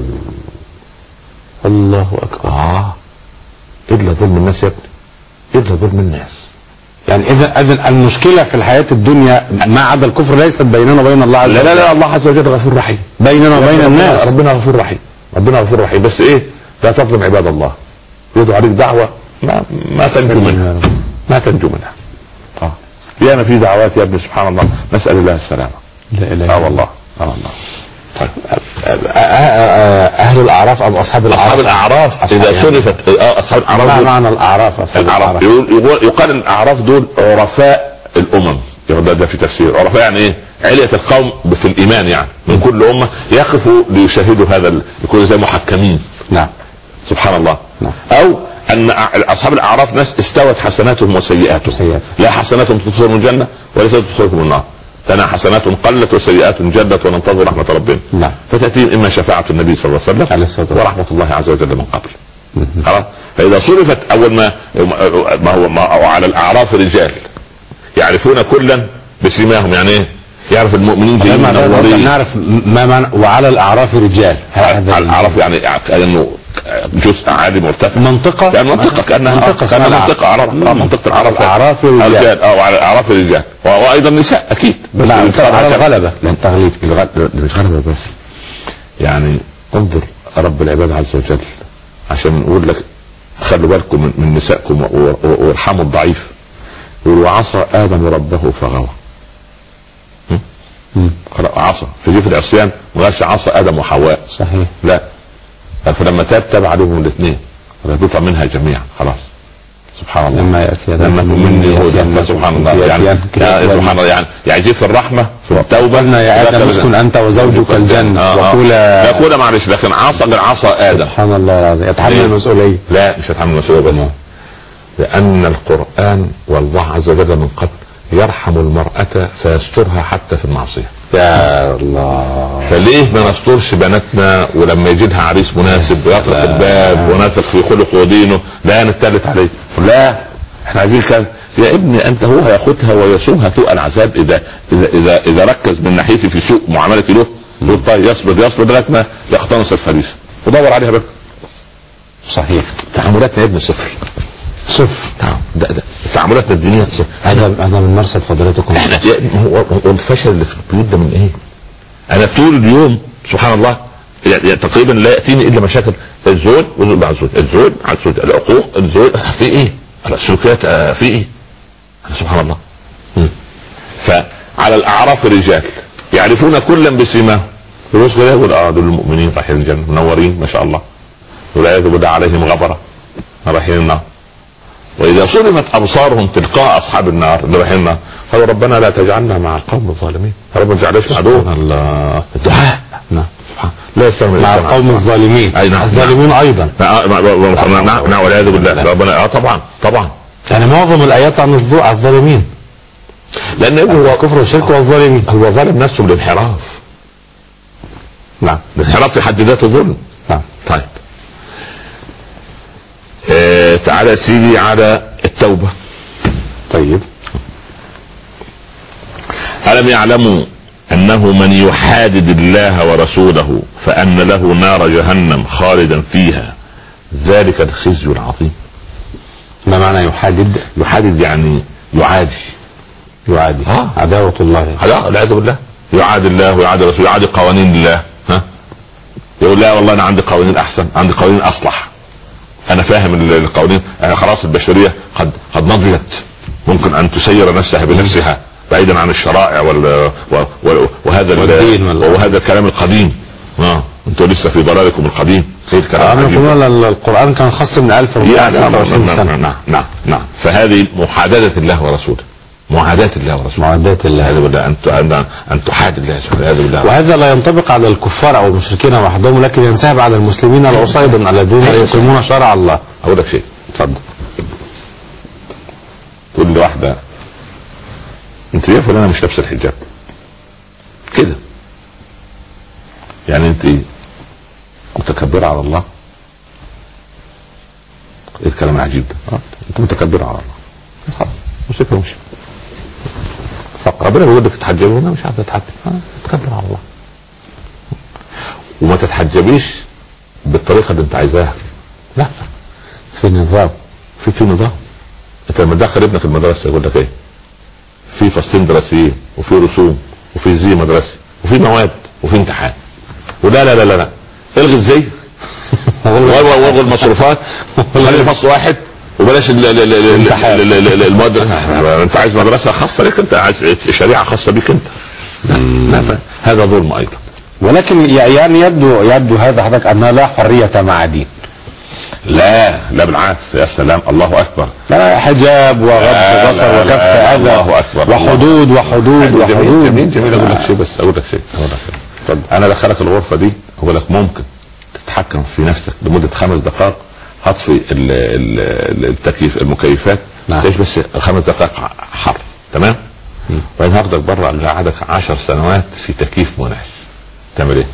الله اكبر. الا ظلم الناس يا ابني، الا ظلم الناس. يعني اذا المشكله في الحياه الدنيا ما عدا الكفر ليست بيننا وبين الله عز وجل. لا الله عز وجل غفور رحيم بيننا وبين الناس. ربنا غفور رحيم بس ايه؟ لا تظلم عباد الله. يدعو عليك دعوه ما تنجو منها. يانا في دعوات يا ابني سبحان الله، نسال الله السلامه. لا اله اه والله والله. طيب اهل الاعراف ام اصحاب الاعراف؟ اصحاب الاعراف اذا صرفت اصحاب الاعراف. ما معنى الاعراف؟ الاعراف يقال الاعراف دول عرفاء الامم. ده في تفسير عرفاء يعني ايه؟ علية القوم في الايمان، يعني من كل امه يقفوا ليشاهدوا هذا، يكونوا زي محكمين. نعم سبحان الله. نعم. او ان اصحاب الاعراف ناس استوت حسناتهم وسيئاتهم. لا حسناتهم تدخلهم الجنه وليس تدخلكم النار، لنا حسنات قلت وسيئات جدت وننتظر رحمه ربنا. نعم. فتاتي اما شفاعه النبي صلى الله عليه وسلم ورحمه الله عز وجل من قبل. خلاص. فاذا صرفت اول ما هو على الاعراف رجال يعرفون كلا بسيماهم. يعني ايه؟ يعرف المؤمنين جيد من الورين. نعرف ما معنى وعلى الاعراف رجال. على الاعراف يعني انه جزء عالي مرتفع. منطقه يعني منطقه كانها منطقه اعراف. منطقه الاعراف اعراف رجال. وعلى الاعراف رجال وايضا نساء اكيد. بس على الغلبه. لا التغليب مش غلبه بس. يعني انظر رب العباد عز وجل عشان يقول لك خلوا بالكم من نسائكم وارحموا الضعيف. يقول وعصى ادم ربه فغوى. عصى في العصيان ما قالش عصى ادم وحواء. صحيح. لا، فلما تاب عليهم الاثنين تطلع منها جميعا. خلاص. سبحان الله. لما ياتي مني هدى. سبحان الله. يعني سبحان الله. يعني في الرحمه في التوبه قلنا يا ادم اسكن انت وزوجك الجنه وقولا معلش. لكن عصى غير عصى ادم. سبحان الله العظيم. يتحمل المسؤوليه. لا مش يتحمل المسؤوليه بس. لان القران والله عز وجل من قبل يرحم المرأة فيسترها حتى في المعصية. يا الله. فليه ما نسترش بناتنا ولما يجدها عريس مناسب ويطرق الباب ونثق في خلقه ودينه لا نتلت عليه؟ لا احنا عايزين كذا. يا ابني انت هو هياخدها ويسوها سوء العذاب اذا ركز من ناحيتي في سوء معاملتي له. يقول طيب يصبر لغايه ما يقتنص الفريسه ودور عليها بقى. صحيح. تعاملاتنا يا ابني صفر. نعم. ده تعاملاتنا الدينيه صفر. هذا من مرصد فضيلتكم. احنا هو الفشل اللي في البيوت ده من ايه؟ انا طول اليوم سبحان الله يعني تقريبا لا ياتيني الا مشاكل. الزوج مع الزوج، الزوج على الزوج، العقوق، الزوج في ايه؟ السلوكيات في ايه؟ سبحان الله. فعلى الاعراف رجال يعرفون كلا بسيماهم. الرسل يقول دول المؤمنين رايحين الجنه منورين ما شاء الله. والعياذ بالله عليهم غبره رايحين النار. واذا صرفت ابصارهم تلقاء اصحاب النار اللي رايحين النار قالوا ربنا لا تجعلنا مع القوم الظالمين. يا رب ما تجعلناش مع دول. الله. الدعاء. نعم. لا يستمر مع القوم الظالمين. نعم. الظالمون ايضا. نعم والعياذ بالله. ربنا طبعا يعني معظم الايات عن الظالمين. لان هو كفر والشرك والظالمين. هو ظالم نفسه بالانحراف. نعم. الانحراف في حد ذاته ظلم. نعم. طيب تعالى سيدي على التوبة. طيب ألم يعلموا أنه من يحادد الله ورسوله فأن له نار جهنم خالدا فيها ذلك الخزي العظيم. ما معنى يحادد؟ يحادد يعني يعادي. عداوة الله. والعياذ بالله. يعادي الله ويعادي رسوله، يعادي قوانين الله. يقول لا والله أنا عندي قوانين أحسن، عندي قوانين أصلح، انا فاهم القوانين، انا خلاص البشريه قد نضجت، ممكن ان تسير نفسها بنفسها بعيدا عن الشرائع وهذا الكلام القديم. انتوا لسه في ضلالكم القديم. ايه الكلام القران كان خاص من 1426 سنه. نعم. فهذه محادده الله ورسوله. معاداة الله ورسوله. معاداة الله. هذا بالله أن تحادد الله سبحانه بالله. وهذا لا ينطبق على الكفار أو المشركين وحدهم، لكن ينسحب على المسلمين العصيبا الذين يقيمون شرع الله. أقول لك شيء. اتفضل. تقول لي واحدة أنت يا فلانة مش لابسة الحجاب كده، يعني أنت متكبرة على الله. إيه الكلام العجيب ده؟ أنت متكبرة على الله. خلاص مش ربنا بيقول لك تتحجبي وانا مش عارف اتحجب. تكبر على الله وما تتحجبيش بالطريقه اللي انت عايزاها. لا، في نظام. في نظام. انت لما تدخل ابنك المدرسه يقول لك ايه؟ في فصلين دراسيين وفي رسوم وفي زي مدرسي وفي مواد وفي امتحان. ولا لا لا لا, لا. الغي الزي والغي المصروفات خلي فصل واحد وبلاش المواد. انت عايز مدرسه خاصه ليك، انت عايز شريعه خاصه بيك انت. هذا ظلم ايضا. ولكن يعني يبدو هذا حضرتك أنها لا حرية مع دين. لا بالعكس، يا سلام، الله اكبر. لا، حجاب وغض بصر وكف اذى وحدود وحدود وحدود. جميل. اقول لك شيء اتفضل. انا دخلك الغرفه دي، اقول لك ممكن تتحكم في نفسك لمده 5 دقائق، هطفي التكييف المكيفات، تعيش بس 5 دقائق حر، تمام؟ وبعدين هاخدك بره قعدك 10 سنوات في تكييف منعش، تعمل ايه؟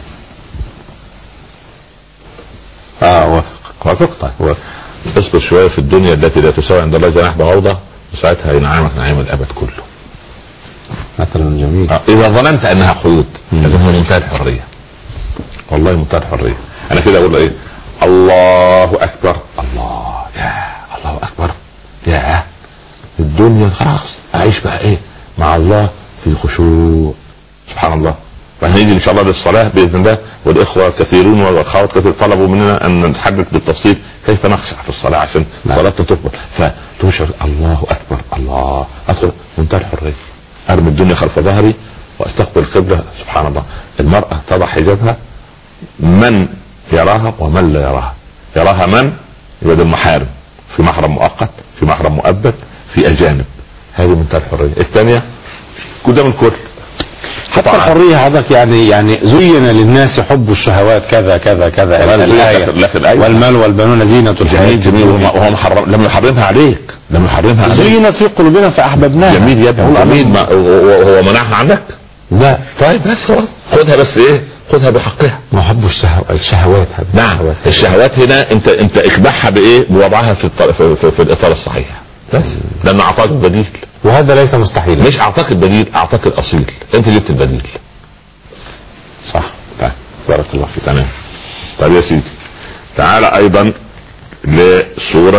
وافق. طيب اصبر شويه في الدنيا التي لا تساوي عند الله جناح بعوضه، وساعتها ينعمك نعيم الابد كله. مثلا جميل. اذا ظننت انها قيود، لكن هي منتهى الحريه، والله منتهى الحريه. انا كده اقول له ايه؟ الله اكبر، الله اكبر، يا الدنيا خلاص اعيش بقى ايه مع الله في خشوع، سبحان الله. وهنيجي ان شاء الله للصلاه باذن الله، والاخوه كثيرون والاخوات كثير طلبوا مننا ان نتحدث بالتفصيل كيف نخشع في الصلاه عشان صلاتنا تقبل. فتشعر الله اكبر، الله ادخل منتهى الحريه، ارمي الدنيا خلف ظهري واستقبل القبله. سبحان الله. المراه تضع حجابها، من يراها ومن لا يراها. يراها من؟ يبقى المحارم، في محرم مؤقت، في محرم مؤبد، في اجانب. هذه منتهى الحريه. الثانيه قدام الكل. حتى الحرية حضرتك يعني زين للناس حب الشهوات كذا كذا كذا، والمال والبنون زينة الحياة جميل. وهو لم يحرمها عليك، زينت في قلوبنا فأحببناها. جميل يا ابني، جميل. هو منعها عنك؟ لا. طيب بس خلاص، خذها بس ايه، خذها بحقها. ما حب الشهوات. نعم، الشهوات هنا انت اكبحها بايه؟ بوضعها في الاطار الصحيح بس، لان اعطاك بديل. وهذا ليس مستحيلا. مش اعطاك البديل، اعطاك الاصيل، انت جبت البديل. صح. طيب بارك الله فيك. تمام. طيب يا سيدي، تعال ايضا لسورة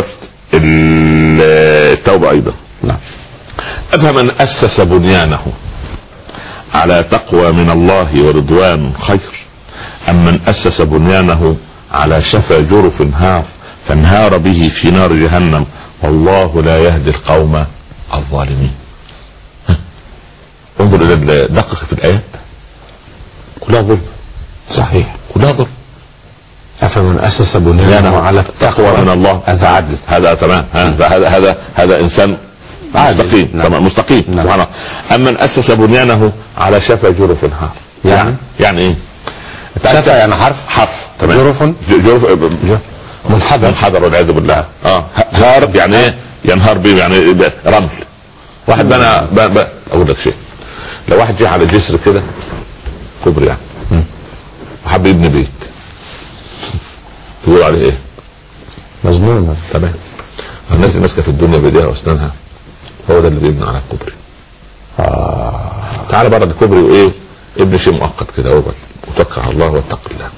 التوبة ايضا. نعم. افمن اسس بنيانه على تقوى من الله ورضوان خير ام من اسس بنيانه على شفا جرف هار فانهار به في نار جهنم والله لا يهدي القوم الظالمين. انظر الى دقق في الايات، كلها ظلم. صحيح، كلها ظلم. افمن اسس بنيانه على التقوى من الله، هذا عدل، هذا تمام. هذا انسان مستقيم. نعم. تمام، مستقيم. نعم. اما من اسس بنيانه على شفا جرف هار، يعني ايه؟ شفا يعني حرف. تمام. جرف منحدر والعياذ بالله. هار يعني ايه؟ ينهار به يعني رمل. واحد بنى اقول لك شيء، لو واحد جه على جسر كده كبري يعني وحب يبني بيت، تقول عليه ايه؟ مظلوم. تمام. الناس اللي ماسكه في الدنيا بايديها واسنانها، هو ده اللي بيبني على الكوبري. تعال بره الكوبري وايه؟ ابني شيء مؤقت كده واقعد وتوكل على الله واتق الله.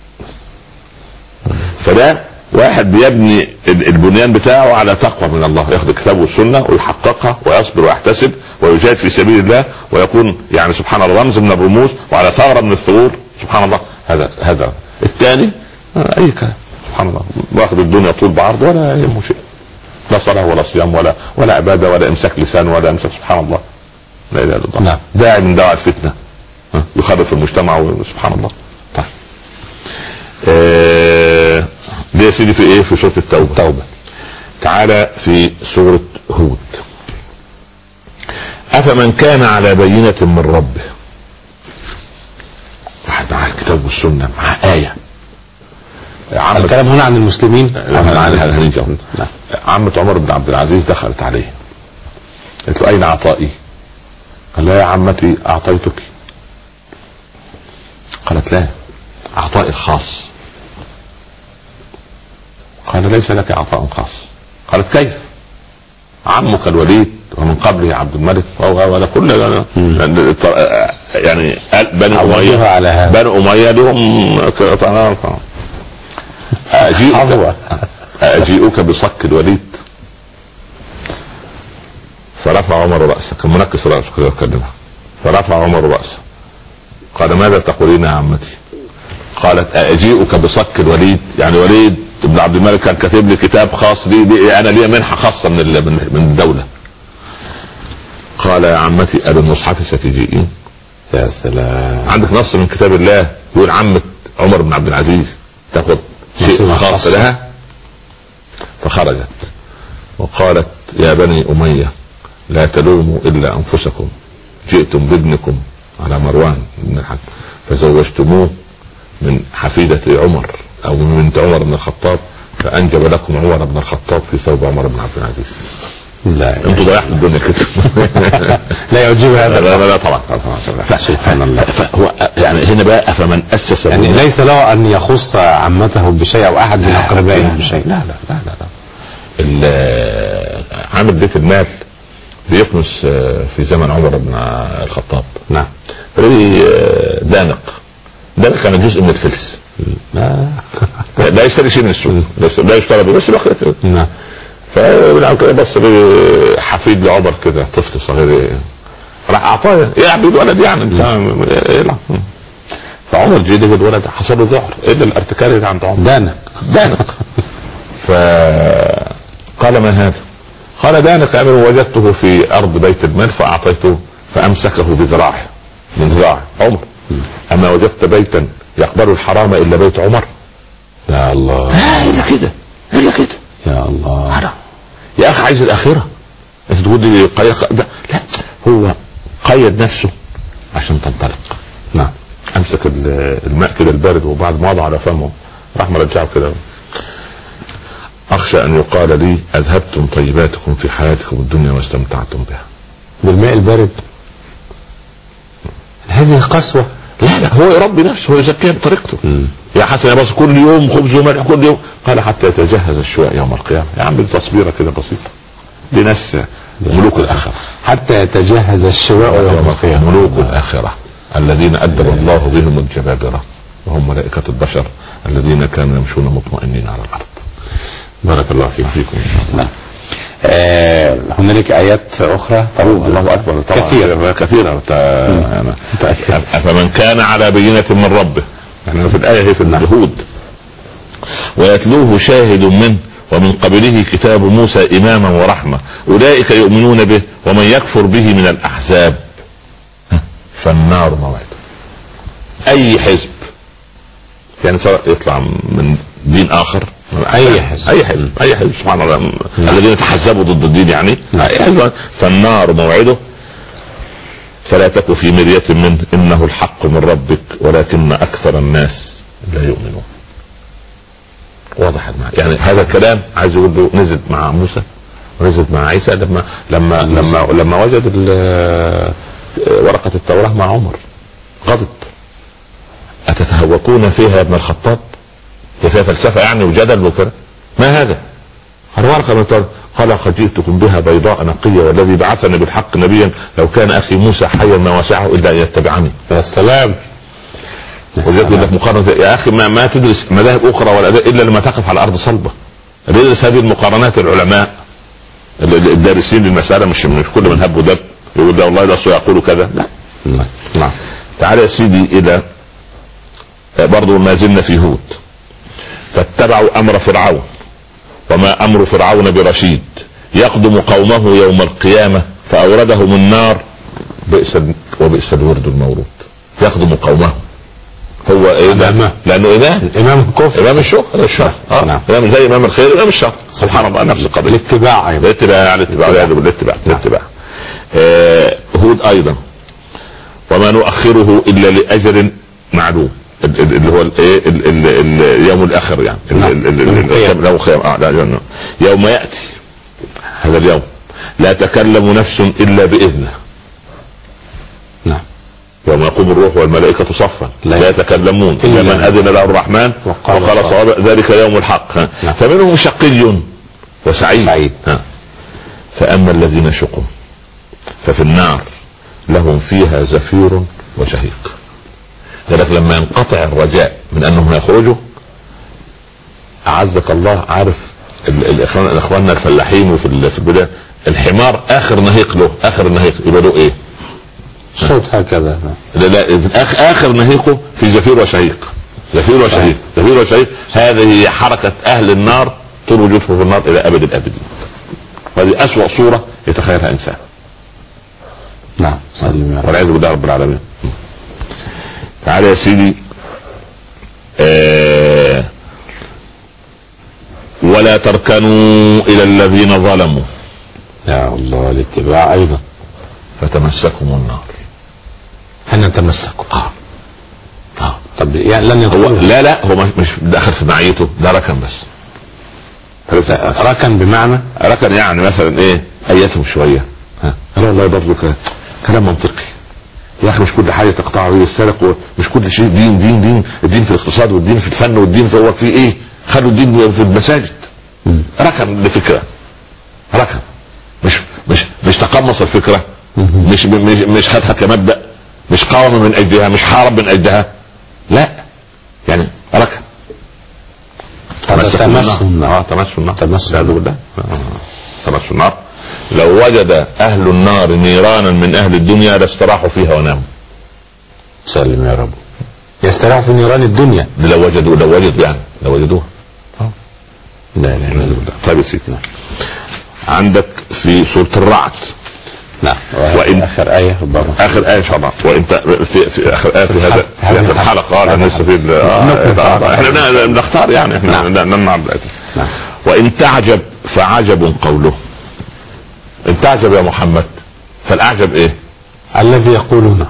فده واحد بيبني البنيان بتاعه على تقوى من الله، ياخذ الكتاب والسنه ويحققها ويصبر ويحتسب ويجاهد في سبيل الله ويكون يعني سبحان الله رمز من الرموز وعلى ثغره من الثغور. سبحان الله. هذا الثاني اي كلام. سبحان الله، واخذ الدنيا طول بعرض ولا يهمه شيء، لا صلاه ولا صيام ولا عباده ولا امساك لسان ولا امساك. سبحان الله، لا اله الا الله. نعم. داعي من دواعي الفتنه، يخرب المجتمع. سبحان الله. طيب دي يا سيدي في ايه؟ في سورة التوبة. تعالى في سورة هود. افمن كان على بينة من ربه، واحد معاه الكتاب والسنة، معاه آية. الكلام هنا عن المسلمين. عمة عمر بن عبد العزيز دخلت عليه، قالت له اين عطائي؟ قال لها يا عمتي اعطيتك. قالت لا، عطائي الخاص. قال ليس لك عطاء خاص. قالت كيف؟ عمك الوليد ومن قبله عبد الملك ولا كل يعني بني أمية لهم أجيئك بصك الوليد. فرفع عمر رأسه، كان منكس رأسه كده يكلمها، فرفع عمر رأسه قال ماذا تقولين يا عمتي؟ قالت أجيئك بصك الوليد، يعني وليد ابن عبد الملك كان كاتب لي كتاب خاص لي انا لي منحه خاصه من الدوله. قال يا عمتي أبي المصحف ستجيئين؟ يا سلام. عندك نص من كتاب الله يقول عمة عمر بن عبد العزيز تاخذ شيء خاص لها، فخرجت وقالت يا بني أمية لا تلوموا إلا أنفسكم، جئتم بابنكم على مروان بن الحكم فزوجتموه من حفيدة عمر أو من بنت عمر بن الخطاب، فأنجب لكم عمر بن الخطاب في ثوب عمر بن عبد العزيز. لا انتوا ضيعتوا الدنيا كده. لا يعجب هذا. لا طبعا. سبحان الله. فهو يعني هنا بقى فمن أسس يعني ليس له أن يخص عمته بشيء أو أحد من أقربائه بشيء. لا لا لا لا, لا. عامل بيت المال بيكنس في زمن عمر بن الخطاب. نعم. دانق كان جزء من الفلس. لا يشتري شيء من السوق، لا يشتري بس بقيت. نعم. فبنعمل كده بس حفيد لعمر كده طفل صغير راح اعطاه يلعب الولد يعني يلعب. فعمر جيد الولد حصل له ذعر الا الارتكاري اللي عند عمر دانق. فقال ما هذا؟ قال دانق امر وجدته في ارض بيت المال فاعطيته فامسكه بذراعه من ذراع عمر. اما وجدت بيتا يقبل الحرام الا بيت عمر؟ يا الله. الا كده يا الله. حرام. يا اخي عايز الاخره انت تقول لي لا، هو قيد نفسه عشان تنطلق. نعم. امسك الماء كده البارد وبعد ما وضع على فمه راح مرجعه كده. اخشى ان يقال لي اذهبتم طيباتكم في حياتكم الدنيا واستمتعتم بها. بالماء البارد؟ هذه قسوة. لا هو يربي نفسه، هو يزكيها بطريقته. يا حسن يا بس كل يوم خبز وملح كل يوم. قال حتى يتجهز الشواء يوم القيامة. يا عم تصبيرة كده بسيطة لناس ملوك الآخرة. حتى يتجهز الشواء يوم القيامة. ملوك الآخرة الذين أدب الله بهم الجبابرة وهم ملائكة البشر الذين كانوا يمشون مطمئنين على الأرض. بارك الله فيكم. نعم. هنالك آيات أخرى طبعا. الله أكبر. كثيرة. فمن كان على بينة من ربه، يعني في الآية هي في الهود، ويتلوه شاهد منه ومن قبله كتاب موسى إماما ورحمة أولئك يؤمنون به ومن يكفر به من الأحزاب فالنار موعده. أي حزب يعني سواء يطلع من دين آخر، أي حزب سبحان الله الذين تحزبوا ضد الدين يعني فالنار موعده فلا تك في مرية منه إنه الحق من ربك ولكن أكثر الناس لا يؤمنون. واضح يعني هذا الكلام عايز يقول له نزل مع موسى ونزلت مع عيسى لما وجد ورقة التوراة مع عمر غضب. أتتهوكون فيها يا ابن الخطاب؟ هي فيها فلسفة يعني وجدل وكذا. ما هذا؟ قال ورقة من التوراة. قال قد جئتكم بها بيضاء نقية والذي بعثني بالحق نبيا لو كان أخي موسى حيا ما وسعه إلا أن يتبعني. يا سلام. وجدت لك مقارنة يا أخي ما تدرس مذاهب أخرى ولا إلا لما تقف على أرض صلبة. يدرس هذه المقارنات العلماء الدارسين للمسألة مش كل من هب ودب يقول ده والله ده يقول كذا. لا. نعم. تعال يا سيدي إلى برضو ما زلنا في هود. فاتبعوا أمر فرعون وما أمر فرعون برشيد يقدم قومه يوم القيامة فأوردهم النار وبئس الورد المورود. يقدم قومه هو إيه؟ لأنه إمام الكفر، إمام الشر. نعم. إمام زي إمام الخير إمام الشر. سبحان الله نفس القضية. الاتباع أيضا. الاتباع. هود أيضا وما نؤخره إلا لأجل معلوم اللي هو اليوم الآخر يعني يوم يأتي هذا اليوم لا تكلم نفس إلا بإذنه. نعم. يوم يقوم الروح والملائكة صفا لا يتكلمون إلا من أذن له الرحمن وقال صواب ذلك يوم الحق. نعم. فمنهم شقي وسعيد. فأما الذين شقوا ففي النار لهم فيها زفير وشهيق. لذلك لما ينقطع الرجاء من أنهم يخرجوا أعزك الله عارف الإخواننا الفلاحين وفي البداية الحمار آخر نهيق له يبقى له إيه؟ صوت هكذا. لا آخر نهيقه في زفير وشهيق. زفير وشهيق هذه حركة أهل النار طول وجودهم في النار إلى أبد الأبد. هذه أسوأ صورة يتخيلها إنسان. نعم. والعياذ بالله رب العالمين. تعالى يا سيدي، ولا تركنوا الى الذين ظلموا. يا الله، الاتباع ايضا. فتمسكم النار. هل نتمسكوا؟ طب يعني لن يدخل؟ لا هو مش داخل في معيته، ده ركن بس. ركن بمعنى ركن يعني مثلا ايه، ايتهم شويه. والله برضه كلام منطقي يا اخي. مش كل حاجه تقطعه هي السرق، ومش كل شيء دين دين دين. الدين في الاقتصاد، والدين في الفن، والدين في هو في ايه. خلوا الدين في المساجد. ركن لفكره، ركن مش تقمص الفكره، مش خدها كمبدأ، مش قاوم من اجلها، مش حارب من اجلها، لا يعني ركن. تمسوا النار. تمسوا بالله. تمسوا النار. لو وجد اهل النار نيرانا من اهل الدنيا لاستراحوا فيها وناموا. سلم يا رب. يستراحوا في نيران الدنيا لو وجدوها. لا لا لا. طيب يا سيدي، عندك في سورة الرعد. نعم. وإن آخر آية ربما. آخر آية إن شاء الله. وأنت في آخر آية في هذه الحلقة. أنا لسه في إحنا بنختار يعني إحنا نعم. وإن تعجب فعجب قوله. إن تعجب يا محمد فالأعجب إيه؟ الذي يقولون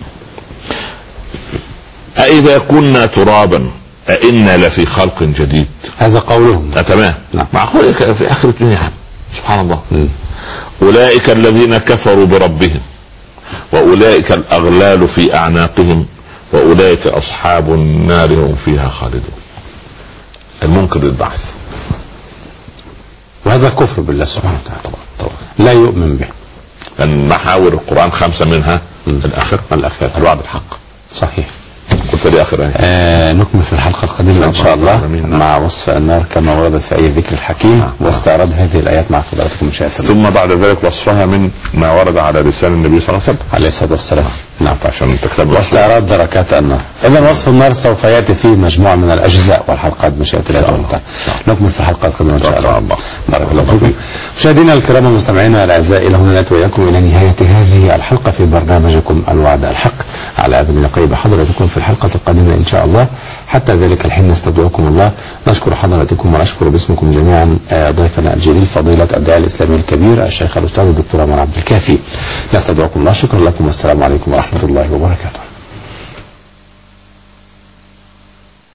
أإذا كنا ترابا أإنا لفي خلق جديد. هذا قولهم. تمام. معقول في آخر الدنيا. سبحان الله. أولئك الذين كفروا بربهم وأولئك الأغلال في أعناقهم وأولئك أصحاب النار هم فيها خالدون. المنكر للبعث، وهذا كفر بالله سبحانه وتعالى. طبعا لا يؤمن به. لأن محاور القرآن 5 منها الآخر الوعد الحق. صحيح. قلت لي آخر نكمل في الحلقة القادمة إن شاء الله مع وصف النار كما وردت في أي ذكر الحكيم واستعراض هذه الآيات مع فضلاتكم إن شاء الله. ثم بعد ذلك وصفها من ما ورد على لسان النبي صلى الله عليه وسلم عليه الصلاة والسلام. نعم. عشان تكتب واستعراض دركات النار. إذا وصف النار سوف يأتي فيه مجموعة من الأجزاء والحلقات مشيئة الله تعالى. نكمل في الحلقة القادمة إن شاء الله. بارك الله فيكم. مشاهدينا الكرام ومستمعينا الأعزاء، إلى هنا نأتي وإياكم إلى نهاية هذه الحلقة في برنامجكم الوعد الحق. على أمل نلقي بحضراتكم في الحلقة القادمة إن شاء الله. حتى ذلك الحين نستودعكم الله. نشكر حضراتكم ونشكر باسمكم جميعا ضيفنا الجليل فضيلة الداعية الإسلامي الكبير الشيخ الأستاذ الدكتور عمر عبد الكافي. نستودعكم الله. شكرا لكم والسلام عليكم ورحمة الله وبركاته.